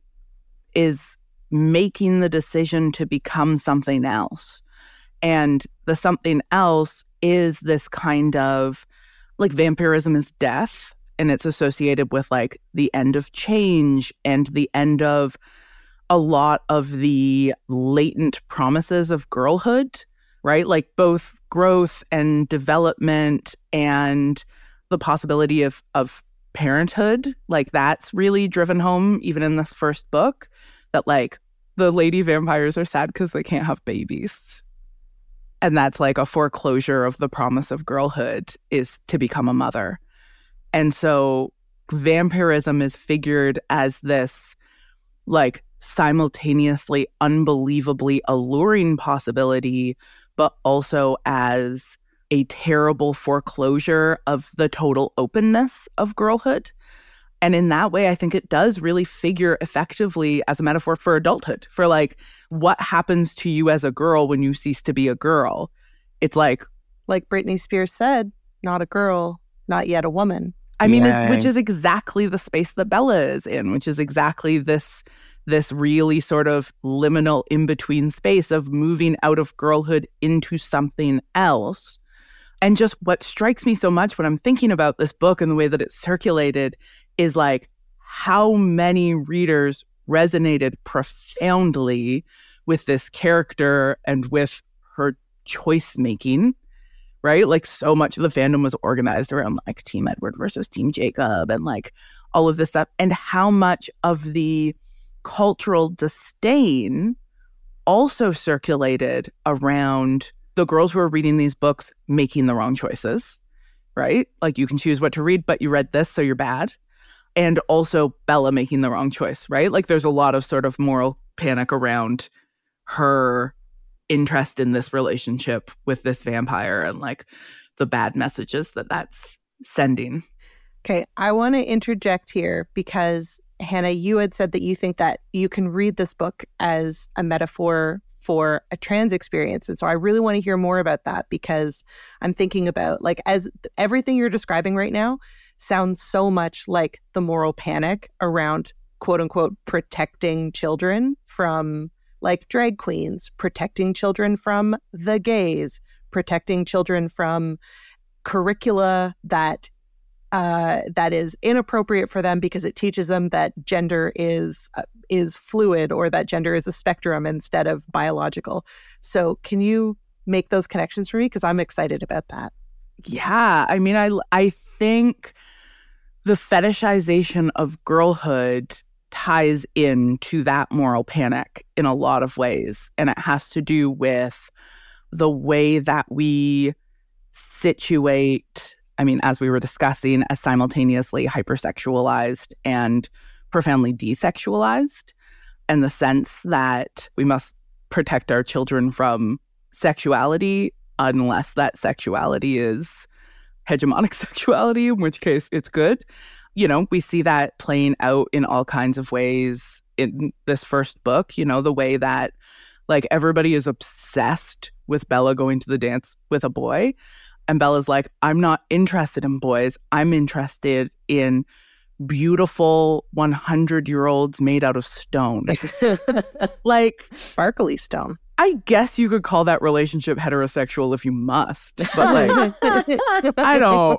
is making the decision to become something else. And the something else is this kind of, like, vampirism is death, and it's associated with, like, the end of change and the end of a lot of the latent promises of girlhood, right? Like, both growth and development and the possibility of, of parenthood. Like, that's really driven home, even in this first book, that, like, the lady vampires are sad because they can't have babies. And that's like a foreclosure of the promise of girlhood, is to become a mother. And so vampirism is figured as this like simultaneously unbelievably alluring possibility, but also as a terrible foreclosure of the total openness of girlhood. And in that way, I think it does really figure effectively as a metaphor for adulthood, for like what happens to you as a girl when you cease to be a girl. It's like, like Britney Spears said, not a girl, not yet a woman. I mean, Yeah. it's, which is exactly the space that Bella is in, which is exactly this this really sort of liminal in-between space of moving out of girlhood into something else. And just what strikes me so much when I'm thinking about this book and the way that it's circulated is like how many readers resonated profoundly with this character and with her choice making, right? Like, so much of the fandom was organized around like Team Edward versus Team Jacob and like all of this stuff, and how much of the cultural disdain also circulated around the girls who are reading these books making the wrong choices, right? Like you can choose what to read, but you read this, so you're bad. And also Bella making the wrong choice, right? Like there's a lot of sort of moral panic around her interest in this relationship with this vampire and like the bad messages that that's sending. Okay, I want to interject here because, Hannah, you had said that you think that you can read this book as a metaphor for a trans experience. And so I really want to hear more about that because I'm thinking about, like, as everything you're describing right now sounds so much like the moral panic around, quote unquote, protecting children from, like, drag queens, protecting children from the gays, protecting children from curricula that uh, that is inappropriate for them because it teaches them that gender is uh, is fluid or that gender is a spectrum instead of biological. So can you make those connections for me? Because I'm excited about that. Yeah, I mean, I I think the fetishization of girlhood ties into that moral panic in a lot of ways. And it has to do with the way that we situate, I mean, as we were discussing, as simultaneously hypersexualized and profoundly desexualized, and the sense that we must protect our children from sexuality unless that sexuality is hegemonic sexuality, in which case it's good. You know, we see that playing out in all kinds of ways in this first book, you know, the way that like everybody is obsessed with Bella going to the dance with a boy. And Bella's like, I'm not interested in boys. I'm interested in beautiful hundred-year-olds made out of stone. Like, sparkly stone. I guess you could call that relationship heterosexual if you must. But like, I don't,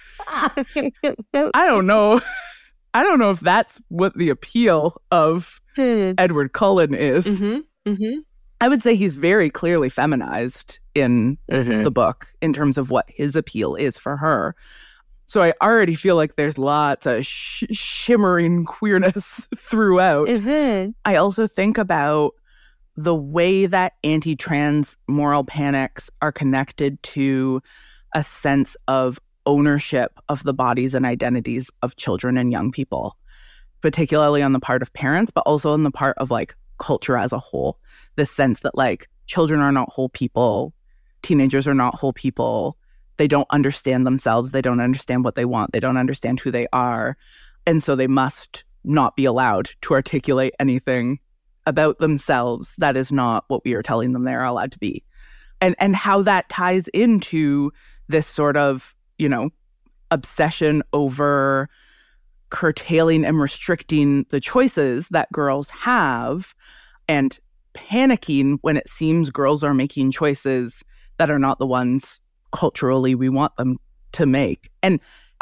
I don't know. I don't know if that's what the appeal of Edward Cullen is. Mm-hmm. Mm-hmm. I would say he's very clearly feminized in Mm-hmm. the book in terms of what his appeal is for her. So I already feel like there's lots of sh- shimmering queerness throughout. Mm-hmm. I also think about the way that anti-trans moral panics are connected to a sense of ownership of the bodies and identities of children and young people, particularly on the part of parents, but also on the part of like culture as a whole. This sense that like children are not whole people, teenagers are not whole people. They don't understand themselves. They don't understand what they want. They don't understand who they are. And so they must not be allowed to articulate anything about themselves that is not what we are telling them they're allowed to be. And and how that ties into this sort of, you know, obsession over curtailing and restricting the choices that girls have and panicking when it seems girls are making choices that are not the ones culturally we want them to make. And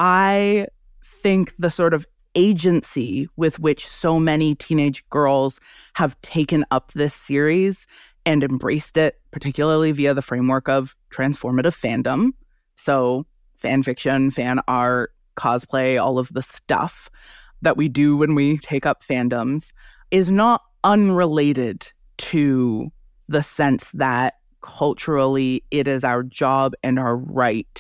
I think the sort of agency with which so many teenage girls have taken up this series and embraced it, particularly via the framework of transformative fandom. So fan fiction, fan art, cosplay, all of the stuff that we do when we take up fandoms is not unrelated to the sense that culturally it is our job and our right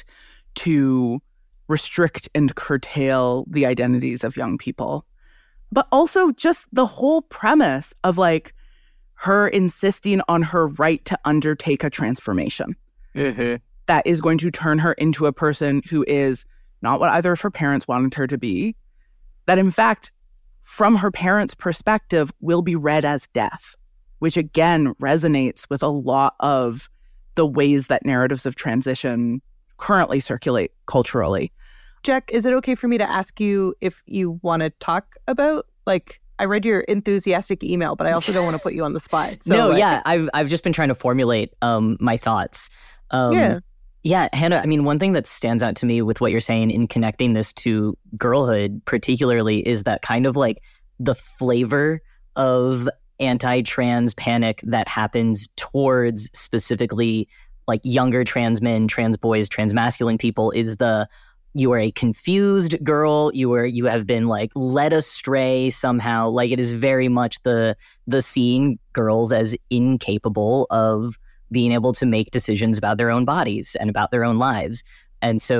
to restrict and curtail the identities of young people. But also just the whole premise of like her insisting on her right to undertake a transformation Mm-hmm. that is going to turn her into a person who is not what either of her parents wanted her to be, that in fact, from her parents' perspective, will be read as death, which again resonates with a lot of the ways that narratives of transition currently circulate culturally. Jack, is it okay for me to ask you if you want to talk about, like, I read your enthusiastic email, but I also don't want to put you on the spot. So, no, like, yeah, I've I've just been trying to formulate um my thoughts. Um, Yeah. Yeah, Hannah, I mean, one thing that stands out to me with what you're saying in connecting this to girlhood particularly is that kind of like the flavor of anti-trans panic that happens towards specifically like younger trans men, trans boys, trans masculine people is the you are a confused girl, you are you have been like led astray somehow. Like it is very much the the seeing girls as incapable of being able to make decisions about their own bodies and about their own lives. And so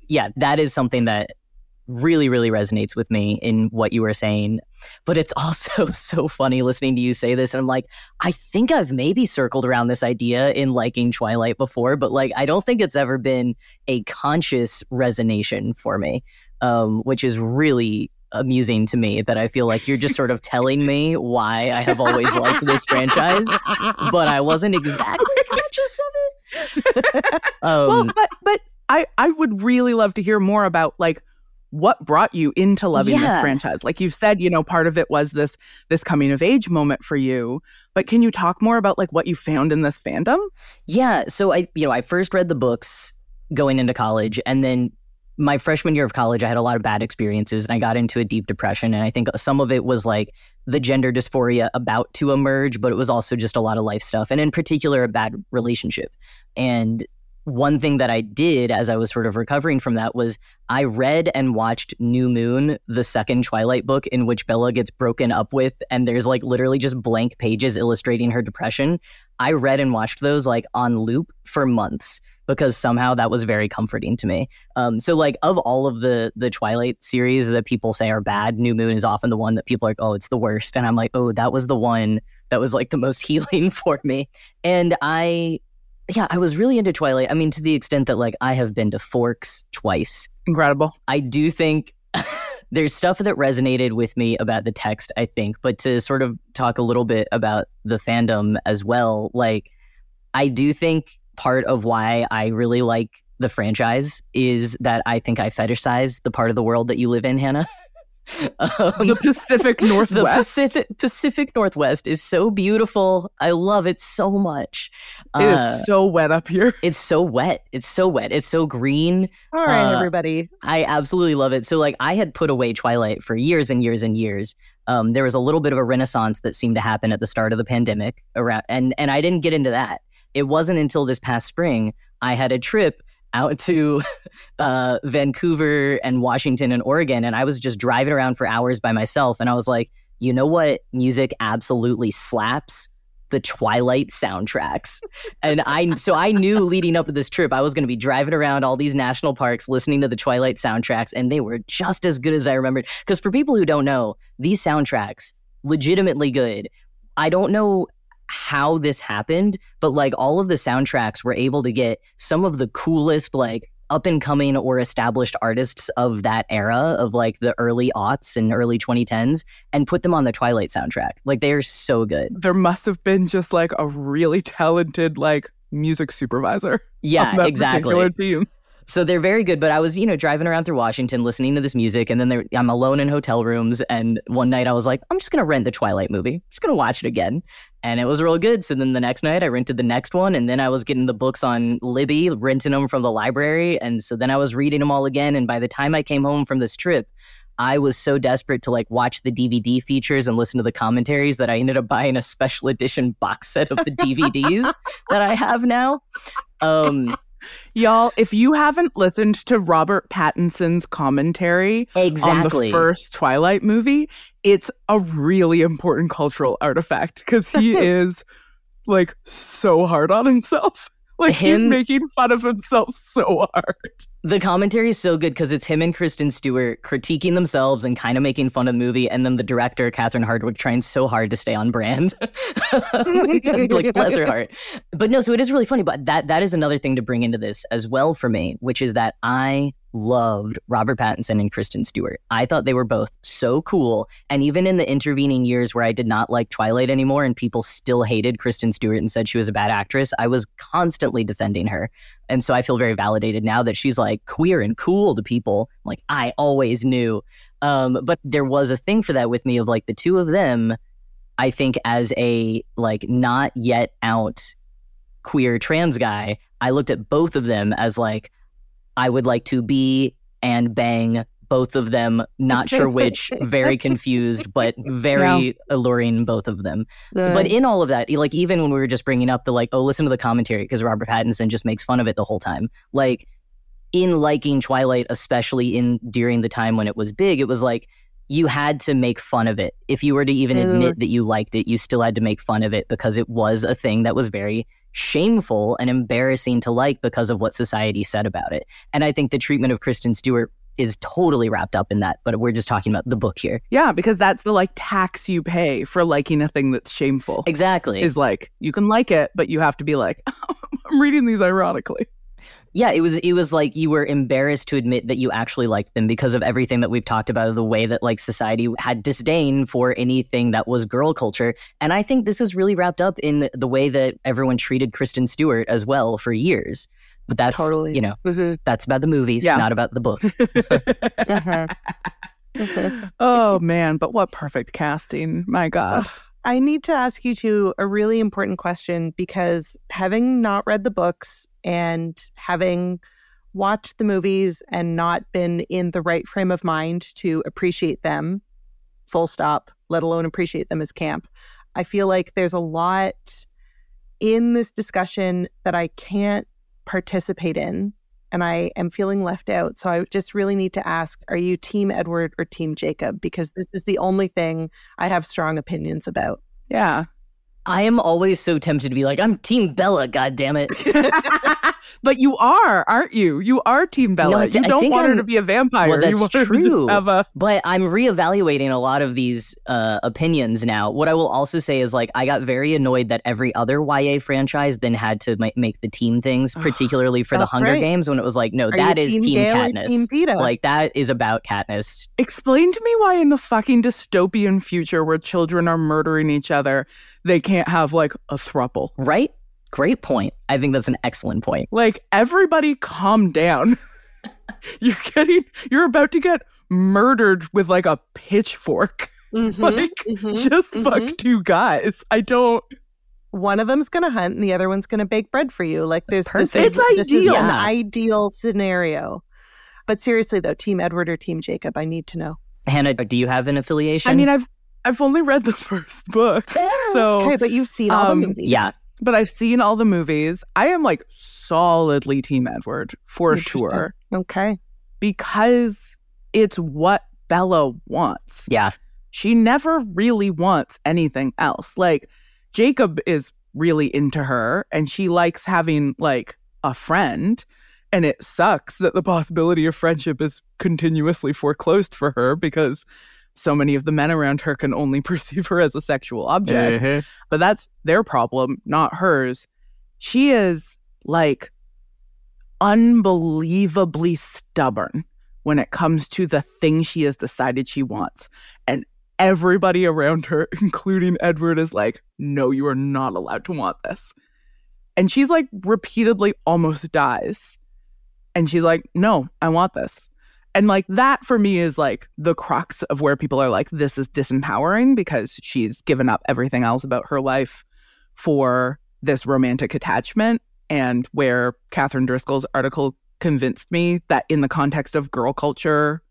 yeah, that is something that really, really resonates with me in what you were saying. But it's also so funny listening to you say this. And I'm like, I think I've maybe circled around this idea in liking Twilight before, but like, I don't think it's ever been a conscious resonation for me, um, which is really amusing to me that I feel like you're just sort of telling me why I have always liked this franchise, but I wasn't exactly conscious of it. um, well, but, but I, I would really love to hear more about like, what brought you into loving yeah. this franchise? Like you've said, you know, part of it was this this coming of age moment for you. But can you talk more about like what you found in this fandom? Yeah. So I, you know, I first read the books going into college, and then my freshman year of college, I had a lot of bad experiences, and I got into a deep depression. And I think some of it was like the gender dysphoria about to emerge, but it was also just a lot of life stuff, and in particular, a bad relationship. And one thing that I did as I was sort of recovering from that was I read and watched New Moon, the second Twilight book in which Bella gets broken up with, and there's like literally just blank pages illustrating her depression. I read and watched those like on loop for months because somehow that was very comforting to me. Um, so like of all of the the Twilight series that people say are bad, New Moon is often the one that people are like, oh, it's the worst. And I'm like, oh, that was the one that was like the most healing for me. And I... Yeah, I was really into Twilight. I mean, to the extent that, like, I have been to Forks twice. Incredible. I do think there's stuff that resonated with me about the text, I think. But to sort of talk a little bit about the fandom as well, like, I do think part of why I really like the franchise is that I think I fetishize the part of the world that you live in, Hannah. Um, the Pacific Northwest. The Pacific, Pacific Northwest is so beautiful. I love it so much. It uh, is so wet up here. It's so wet. It's so wet. It's so green. All right, uh, everybody. I absolutely love it. So like I had put away Twilight for years and years and years. Um, there was a little bit of a renaissance that seemed to happen at the start of the pandemic around, and and I didn't get into that. It wasn't until this past spring I had a trip out to uh, Vancouver and Washington and Oregon. And I was just driving around for hours by myself. And I was like, you know what music absolutely slaps? The Twilight soundtracks. And I, so I knew leading up to this trip, I was going to be driving around all these national parks, listening to the Twilight soundtracks. And they were just as good as I remembered. Because for people who don't know, these soundtracks, legitimately good. I don't know how this happened, but like all of the soundtracks were able to get some of the coolest like up and coming or established artists of that era of like the early aughts and early twenty tens and put them on the Twilight soundtrack. Like they are so good. There must have been just like a really talented like music supervisor. Yeah, on that exactly. particular team. So they're very good, but I was, you know, driving around through Washington listening to this music, and then there, I'm alone in hotel rooms, and one night I was like, I'm just going to rent the Twilight movie. I'm just going to watch it again. And it was real good. So then the next night I rented the next one, and then I was getting the books on Libby, renting them from the library, and so then I was reading them all again, and by the time I came home from this trip, I was so desperate to like watch the D V D features and listen to the commentaries that I ended up buying a special edition box set of the D V Ds that I have now. Um... Y'all, if you haven't listened to Robert Pattinson's commentary exactly. on the first Twilight movie, it's a really important cultural artifact because he is like so hard on himself. Like him, he's making fun of himself so hard. The commentary is so good because it's him and Kristen Stewart critiquing themselves and kind of making fun of the movie, and then the director, Catherine Hardwicke, trying so hard to stay on brand. Like, bless her heart. But no, so it is really funny, but that that is another thing to bring into this as well for me, which is that I loved Robert Pattinson and Kristen Stewart. I thought they were both so cool, and even in the intervening years where I did not like Twilight anymore and people still hated Kristen Stewart and said she was a bad actress, I was constantly defending her. And so I feel very validated now that she's like queer and cool to people. Like I always knew. Um, but there was a thing for that with me of like the two of them, I think as a like not yet out queer trans guy, I looked at both of them as like, I would like to be and bang both of them, not sure which, very confused, but very yeah. alluring, both of them. Uh, but in all of that, like even when we were just bringing up the like, oh, listen to the commentary, because Robert Pattinson just makes fun of it the whole time. Like in liking Twilight, especially in during the time when it was big, it was like, you had to make fun of it. If you were to even admit that you liked it, you still had to make fun of it because it was a thing that was very shameful and embarrassing to like because of what society said about it. And I think the treatment of Kristen Stewart is totally wrapped up in that, but we're just talking about the book here. Yeah, because that's the like tax you pay for liking a thing that's shameful. Exactly. Is like, you can like it, but you have to be like, oh, I'm reading these ironically. Yeah, it was it was like you were embarrassed to admit that you actually liked them because of everything that we've talked about, the way that like society had disdain for anything that was girl culture. And I think this is really wrapped up in the way that everyone treated Kristen Stewart as well for years. But that's, totally. you know, mm-hmm. that's about the movies, yeah. not about the book. uh-huh. Uh-huh. Oh, man, but what perfect casting. My God. I need to ask you two a really important question, because having not read the books and having watched the movies and not been in the right frame of mind to appreciate them, full stop, let alone appreciate them as camp, I feel like there's a lot in this discussion that I can't participate in, and I am feeling left out. So I just really need to ask, are you Team Edward or Team Jacob? Because this is the only thing I have strong opinions about. Yeah. I am always so tempted to be like, I'm Team Bella, goddammit. But you are, aren't you? You are Team Bella. No, I th- you don't I think want I'm, her to be a vampire. Well, that's you want her to true. have a... But I'm reevaluating a lot of these uh, opinions now. What I will also say is, like, I got very annoyed that every other Y A franchise then had to ma- make the team things, particularly for the Hunger right. Games, when it was like, no, are that is Team, team Gale Katniss. Or team Peeta? Like, that is about Katniss. Explain to me why in the fucking dystopian future where children are murdering each other, they can't have, like, a throuple. Right? Great point. I think that's an excellent point. Like, everybody calm down. You're getting, you're about to get murdered with, like, a pitchfork. Mm-hmm, like, mm-hmm, just mm-hmm. fuck two guys. I don't... One of them's going to hunt and the other one's going to bake bread for you. Like, there's That's this, is, perfect. this It's is an ideal. ideal scenario. But seriously, though, Team Edward or Team Jacob, I need to know. Hannah, do you have an affiliation? I mean, I've I've only read the first book. So, Okay, but you've seen all um, the movies. yeah. But I've seen all the movies. I am, like, solidly Team Edward, for Interesting. sure. Okay. Because it's what Bella wants. Yeah. She never really wants anything else. Like, Jacob is really into her, and she likes having, like, a friend. And it sucks that the possibility of friendship is continuously foreclosed for her because so many of the men around her can only perceive her as a sexual object. Mm-hmm. But that's their problem, not hers. She is, like, unbelievably stubborn when it comes to the thing she has decided she wants. And everybody around her, including Edward, is like, no, you are not allowed to want this. And she's, like, repeatedly almost dies. And she's like, no, I want this. And, like, that for me is, like, the crux of where people are like, this is disempowering because she's given up everything else about her life for this romantic attachment. And where Catherine Driscoll's article convinced me that in the context of girl culture,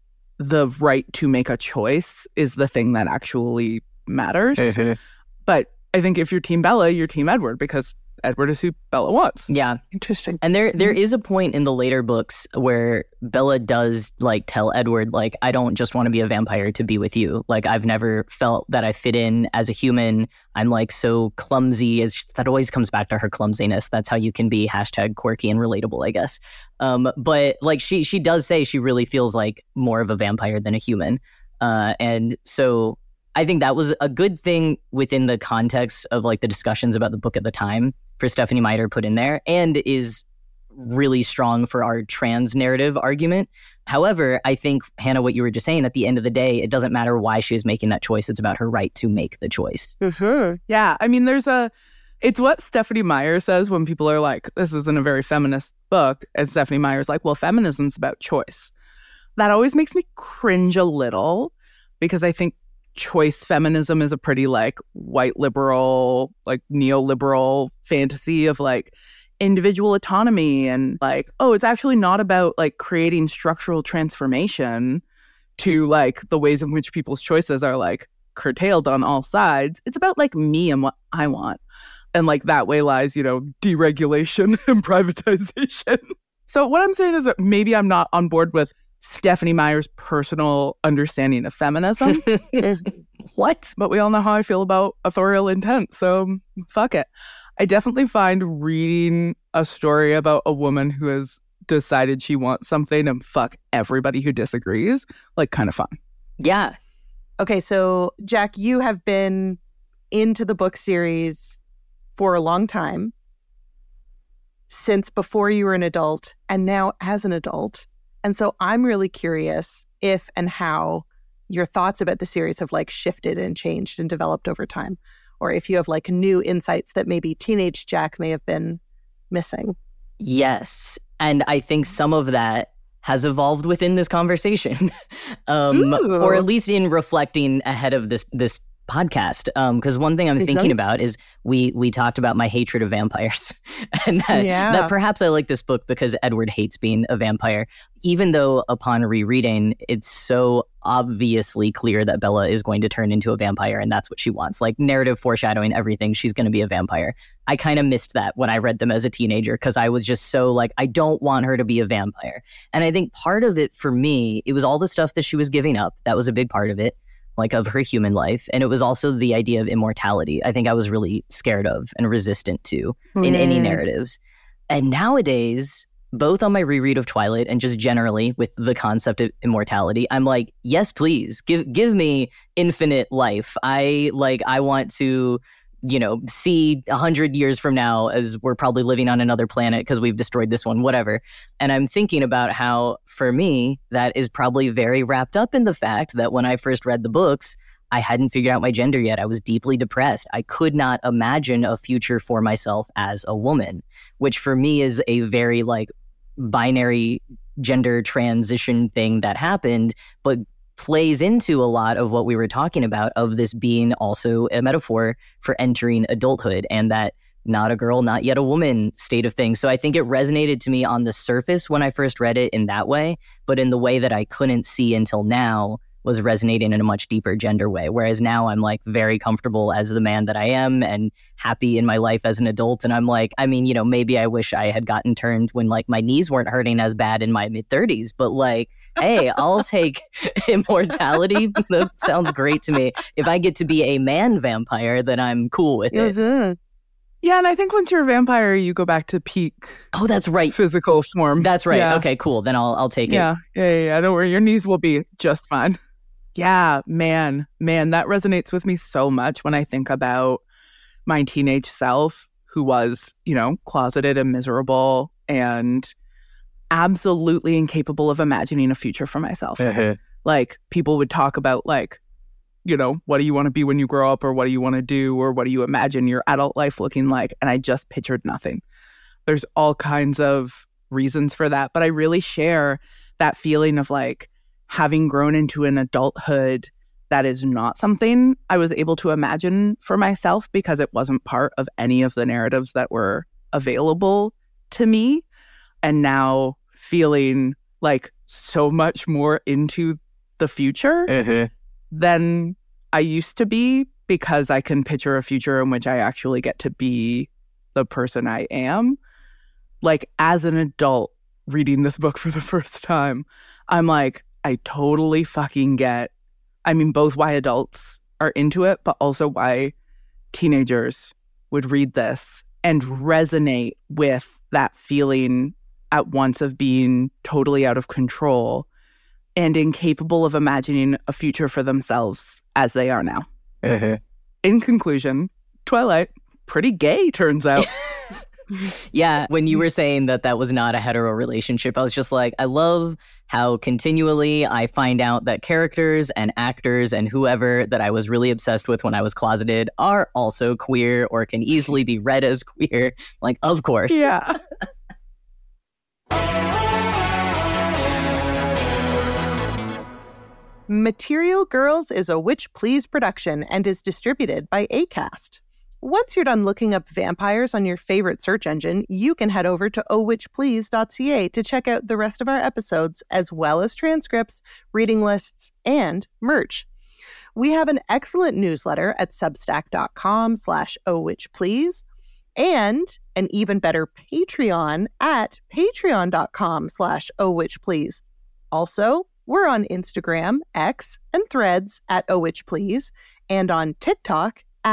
the right to make a choice is the thing that actually matters. Mm-hmm. But I think if you're Team Bella, you're Team Edward because Edward is who Bella wants. Yeah. Interesting. And there there is a point in the later books where Bella does, like, tell Edward, like, I don't just want to be a vampire to be with you. Like, I've never felt that I fit in as a human. I'm, like, so clumsy. As that always comes back to her clumsiness. That's how you can be hashtag quirky and relatable, I guess. Um, but, like, she she does say she really feels like more of a vampire than a human. Uh, and so I think that was a good thing within the context of, like, the discussions about the book at the time for Stephenie Meyer put in there, and is really strong for our trans narrative argument. However, I think, Hannah, what you were just saying, at the end of the day, it doesn't matter why she is making that choice. It's about her right to make the choice. Mm-hmm. Yeah. I mean, there's a, it's what Stephenie Meyer says when people are like, this isn't a very feminist book. And Stephenie Meyer's like, well, feminism's about choice. That always makes me cringe a little because I think choice feminism is a pretty, like, white liberal, like, neoliberal fantasy of, like, individual autonomy and, like, oh, it's actually not about, like, creating structural transformation to, like, the ways in which people's choices are, like, curtailed on all sides. It's about, like, me and what I want. And, like, that way lies, you know, deregulation and privatization. So what I'm saying is that maybe I'm not on board with Stephenie Meyer's personal understanding of feminism. What? But we all know how I feel about authorial intent, so fuck it. I definitely find reading a story about a woman who has decided she wants something and fuck everybody who disagrees, like, kind of fun. Yeah. Okay, so Jack, you have been into the book series for a long time, since before you were an adult and now as an adult. And so I'm really curious if and how your thoughts about the series have like shifted and changed and developed over time, or if you have like new insights that maybe teenage Jack may have been missing. Yes. And I think some of that has evolved within this conversation, um, or at least in reflecting ahead of this this podcast. Because um, one thing I'm thinking about is we we talked about my hatred of vampires, and that, yeah. that perhaps I like this book because Edward hates being a vampire, even though upon rereading, it's so obviously clear that Bella is going to turn into a vampire, and that's what she wants. Like, narrative foreshadowing everything, she's going to be a vampire. I kind of missed that when I read them as a teenager because I was just so like, I don't want her to be a vampire. And I think part of it for me, it was all the stuff that she was giving up. That was a big part of it, like of her human life. And it was also the idea of immortality. I think I was really scared of and resistant to in mm. any narratives. And nowadays, both on my reread of Twilight and just generally with the concept of immortality, I'm like, yes, please, give give me infinite life. I like, I want to, you know, see a hundred years from now as we're probably living on another planet because we've destroyed this one, whatever. And I'm thinking about how, for me, that is probably very wrapped up in the fact that when I first read the books, I hadn't figured out my gender yet. I was deeply depressed. I could not imagine a future for myself as a woman, which for me is a very like binary gender transition thing that happened, but plays into a lot of what we were talking about of this being also a metaphor for entering adulthood and that not a girl, not yet a woman state of things. So I think it resonated to me on the surface when I first read it in that way, but in the way that I couldn't see until now was resonating in a much deeper gender way. Whereas now I'm like very comfortable as the man that I am and happy in my life as an adult. And I'm like, I mean, you know, maybe I wish I had gotten turned when like my knees weren't hurting as bad in my mid thirties, but like, hey, I'll take immortality. That sounds great to me. If I get to be a man vampire, then I'm cool with it. Mm-hmm. Yeah, and I think once you're a vampire, you go back to peak. Oh, that's right. Physical form. That's right. Yeah. Okay, cool. Then I'll I'll take yeah. it. Yeah, yeah, yeah. Don't worry. Your knees will be just fine. Yeah, man, man, that resonates with me so much when I think about my teenage self who was, you know, closeted and miserable and absolutely incapable of imagining a future for myself. Like, people would talk about, like, you know, what do you want to be when you grow up, or what do you want to do, or what do you imagine your adult life looking like? And I just pictured nothing. There's all kinds of reasons for that, but I really share that feeling of, like, having grown into an adulthood that is not something I was able to imagine for myself because it wasn't part of any of the narratives that were available to me. And now feeling like so much more into the future mm-hmm. than I used to be, because I can picture a future in which I actually get to be the person I am. Like, as an adult reading this book for the first time, I'm like, I totally fucking get, I mean, both why adults are into it, but also why teenagers would read this and resonate with that feeling at once of being totally out of control and incapable of imagining a future for themselves as they are now. Uh-huh. In conclusion, Twilight, pretty gay, turns out. Yeah, when you were saying that that was not a hetero relationship, I was just like, I love how continually I find out that characters and actors and whoever that I was really obsessed with when I was closeted are also queer or can easily be read as queer. Like, of course. Yeah. Material Girls is a Witch Please production and is distributed by Acast. Once you're done looking up vampires on your favorite search engine, you can head over to oh witch please dot c a to check out the rest of our episodes, as well as transcripts, reading lists, and merch. We have an excellent newsletter at substack.com slash ohwitchplease, and an even better Patreon at patreon.com slash ohwitchplease. Also, we're on Instagram, X, and Threads at ohwitchplease, and on TikTok at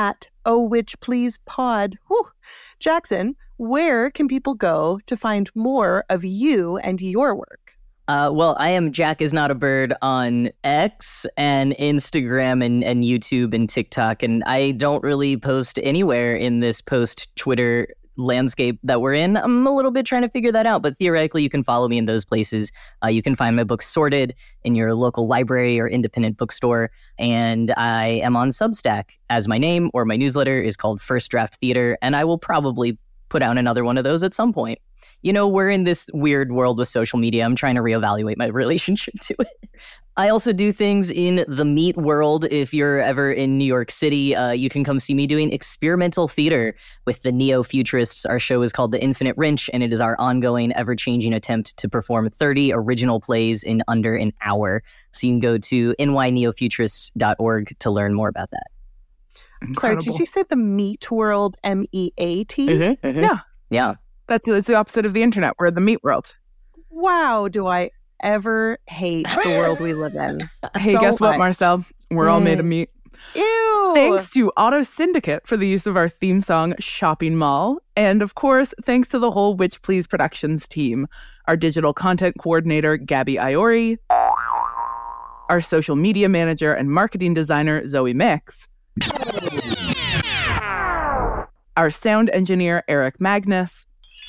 Oh Witch Please Pod. Whew. Jackson, where can people go to find more of you and your work? Uh, well, I am Jack is Not a Bird on X and Instagram and, and YouTube and TikTok, and I don't really post anywhere in this post-Twitter landscape that we're in. I'm a little bit trying to figure that out, but theoretically you can follow me in those places. Uh, you can find my books sorted in your local library or independent bookstore, and I am on Substack as my name, or my newsletter is called First Draft Theater, and I will probably put out another one of those at some point. You know, we're in this weird world with social media. I'm trying to reevaluate my relationship to it. I also do things in the meat world. If you're ever in New York City, uh, you can come see me doing experimental theater with the Neo-Futurists. Our show is called The Infinite Wrench, and it is our ongoing, ever-changing attempt to perform thirty original plays in under an hour. So you can go to n y neo futurists dot org to learn more about that. Incredible. Sorry, did you say the meat world, M E A T? Mm-hmm, mm-hmm. Yeah. Yeah. That's it's the opposite of the internet. We're the meat world. Wow, do I ever hate the world we live in. Hey, so guess what, much. Marcel? We're mm. all made of meat. Ew! Thanks to Auto Syndicate for the use of our theme song, Shopping Mall. And of course, thanks to the whole Witch Please Productions team. Our digital content coordinator, Gabby Iori. Our social media manager and marketing designer, Zoe Mix. Our sound engineer, Eric Magnus.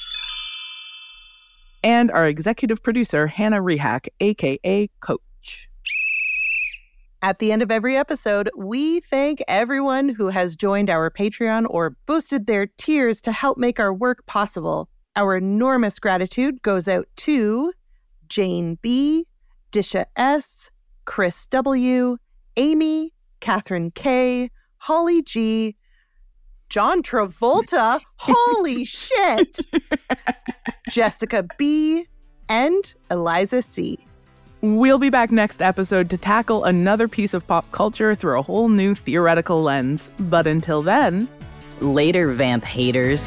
And our executive producer, Hannah Rehak, a k a. Coach. At the end of every episode, we thank everyone who has joined our Patreon or boosted their tiers to help make our work possible. Our enormous gratitude goes out to Jane B., Disha S., Chris W., Amy, Catherine K., Holly G., John Travolta, holy shit, Jessica B., and Eliza C. We'll be back next episode to tackle another piece of pop culture through a whole new theoretical lens. But until then... Later, vamp haters.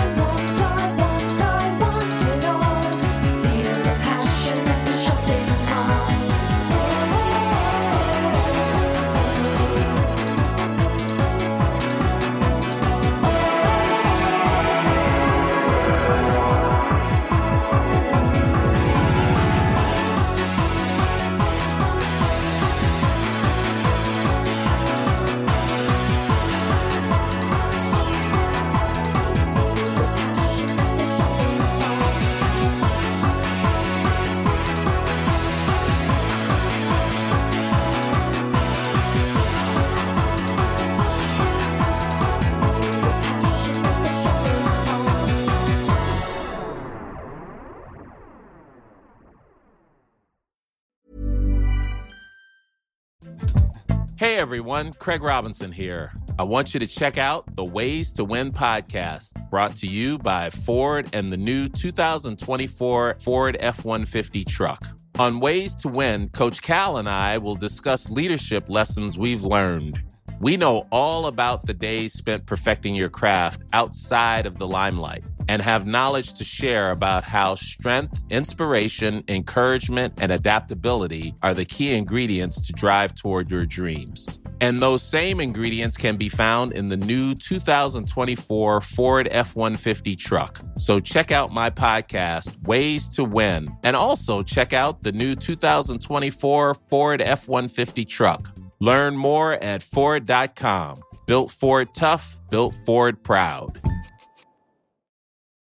Hey everyone, Craig Robinson here. I want you to check out the Ways to Win podcast, brought to you by Ford and the new two thousand twenty-four Ford F one fifty truck. On Ways to Win, Coach Cal and I will discuss leadership lessons we've learned. We know all about the days spent perfecting your craft outside of the limelight and have knowledge to share about how strength, inspiration, encouragement, and adaptability are the key ingredients to drive toward your dreams. And those same ingredients can be found in the new two thousand twenty-four Ford F one fifty truck. So check out my podcast, Ways to Win, and also check out the new two thousand twenty-four Ford F one fifty truck. Learn more at Ford dot com. Built Ford tough, built Ford proud.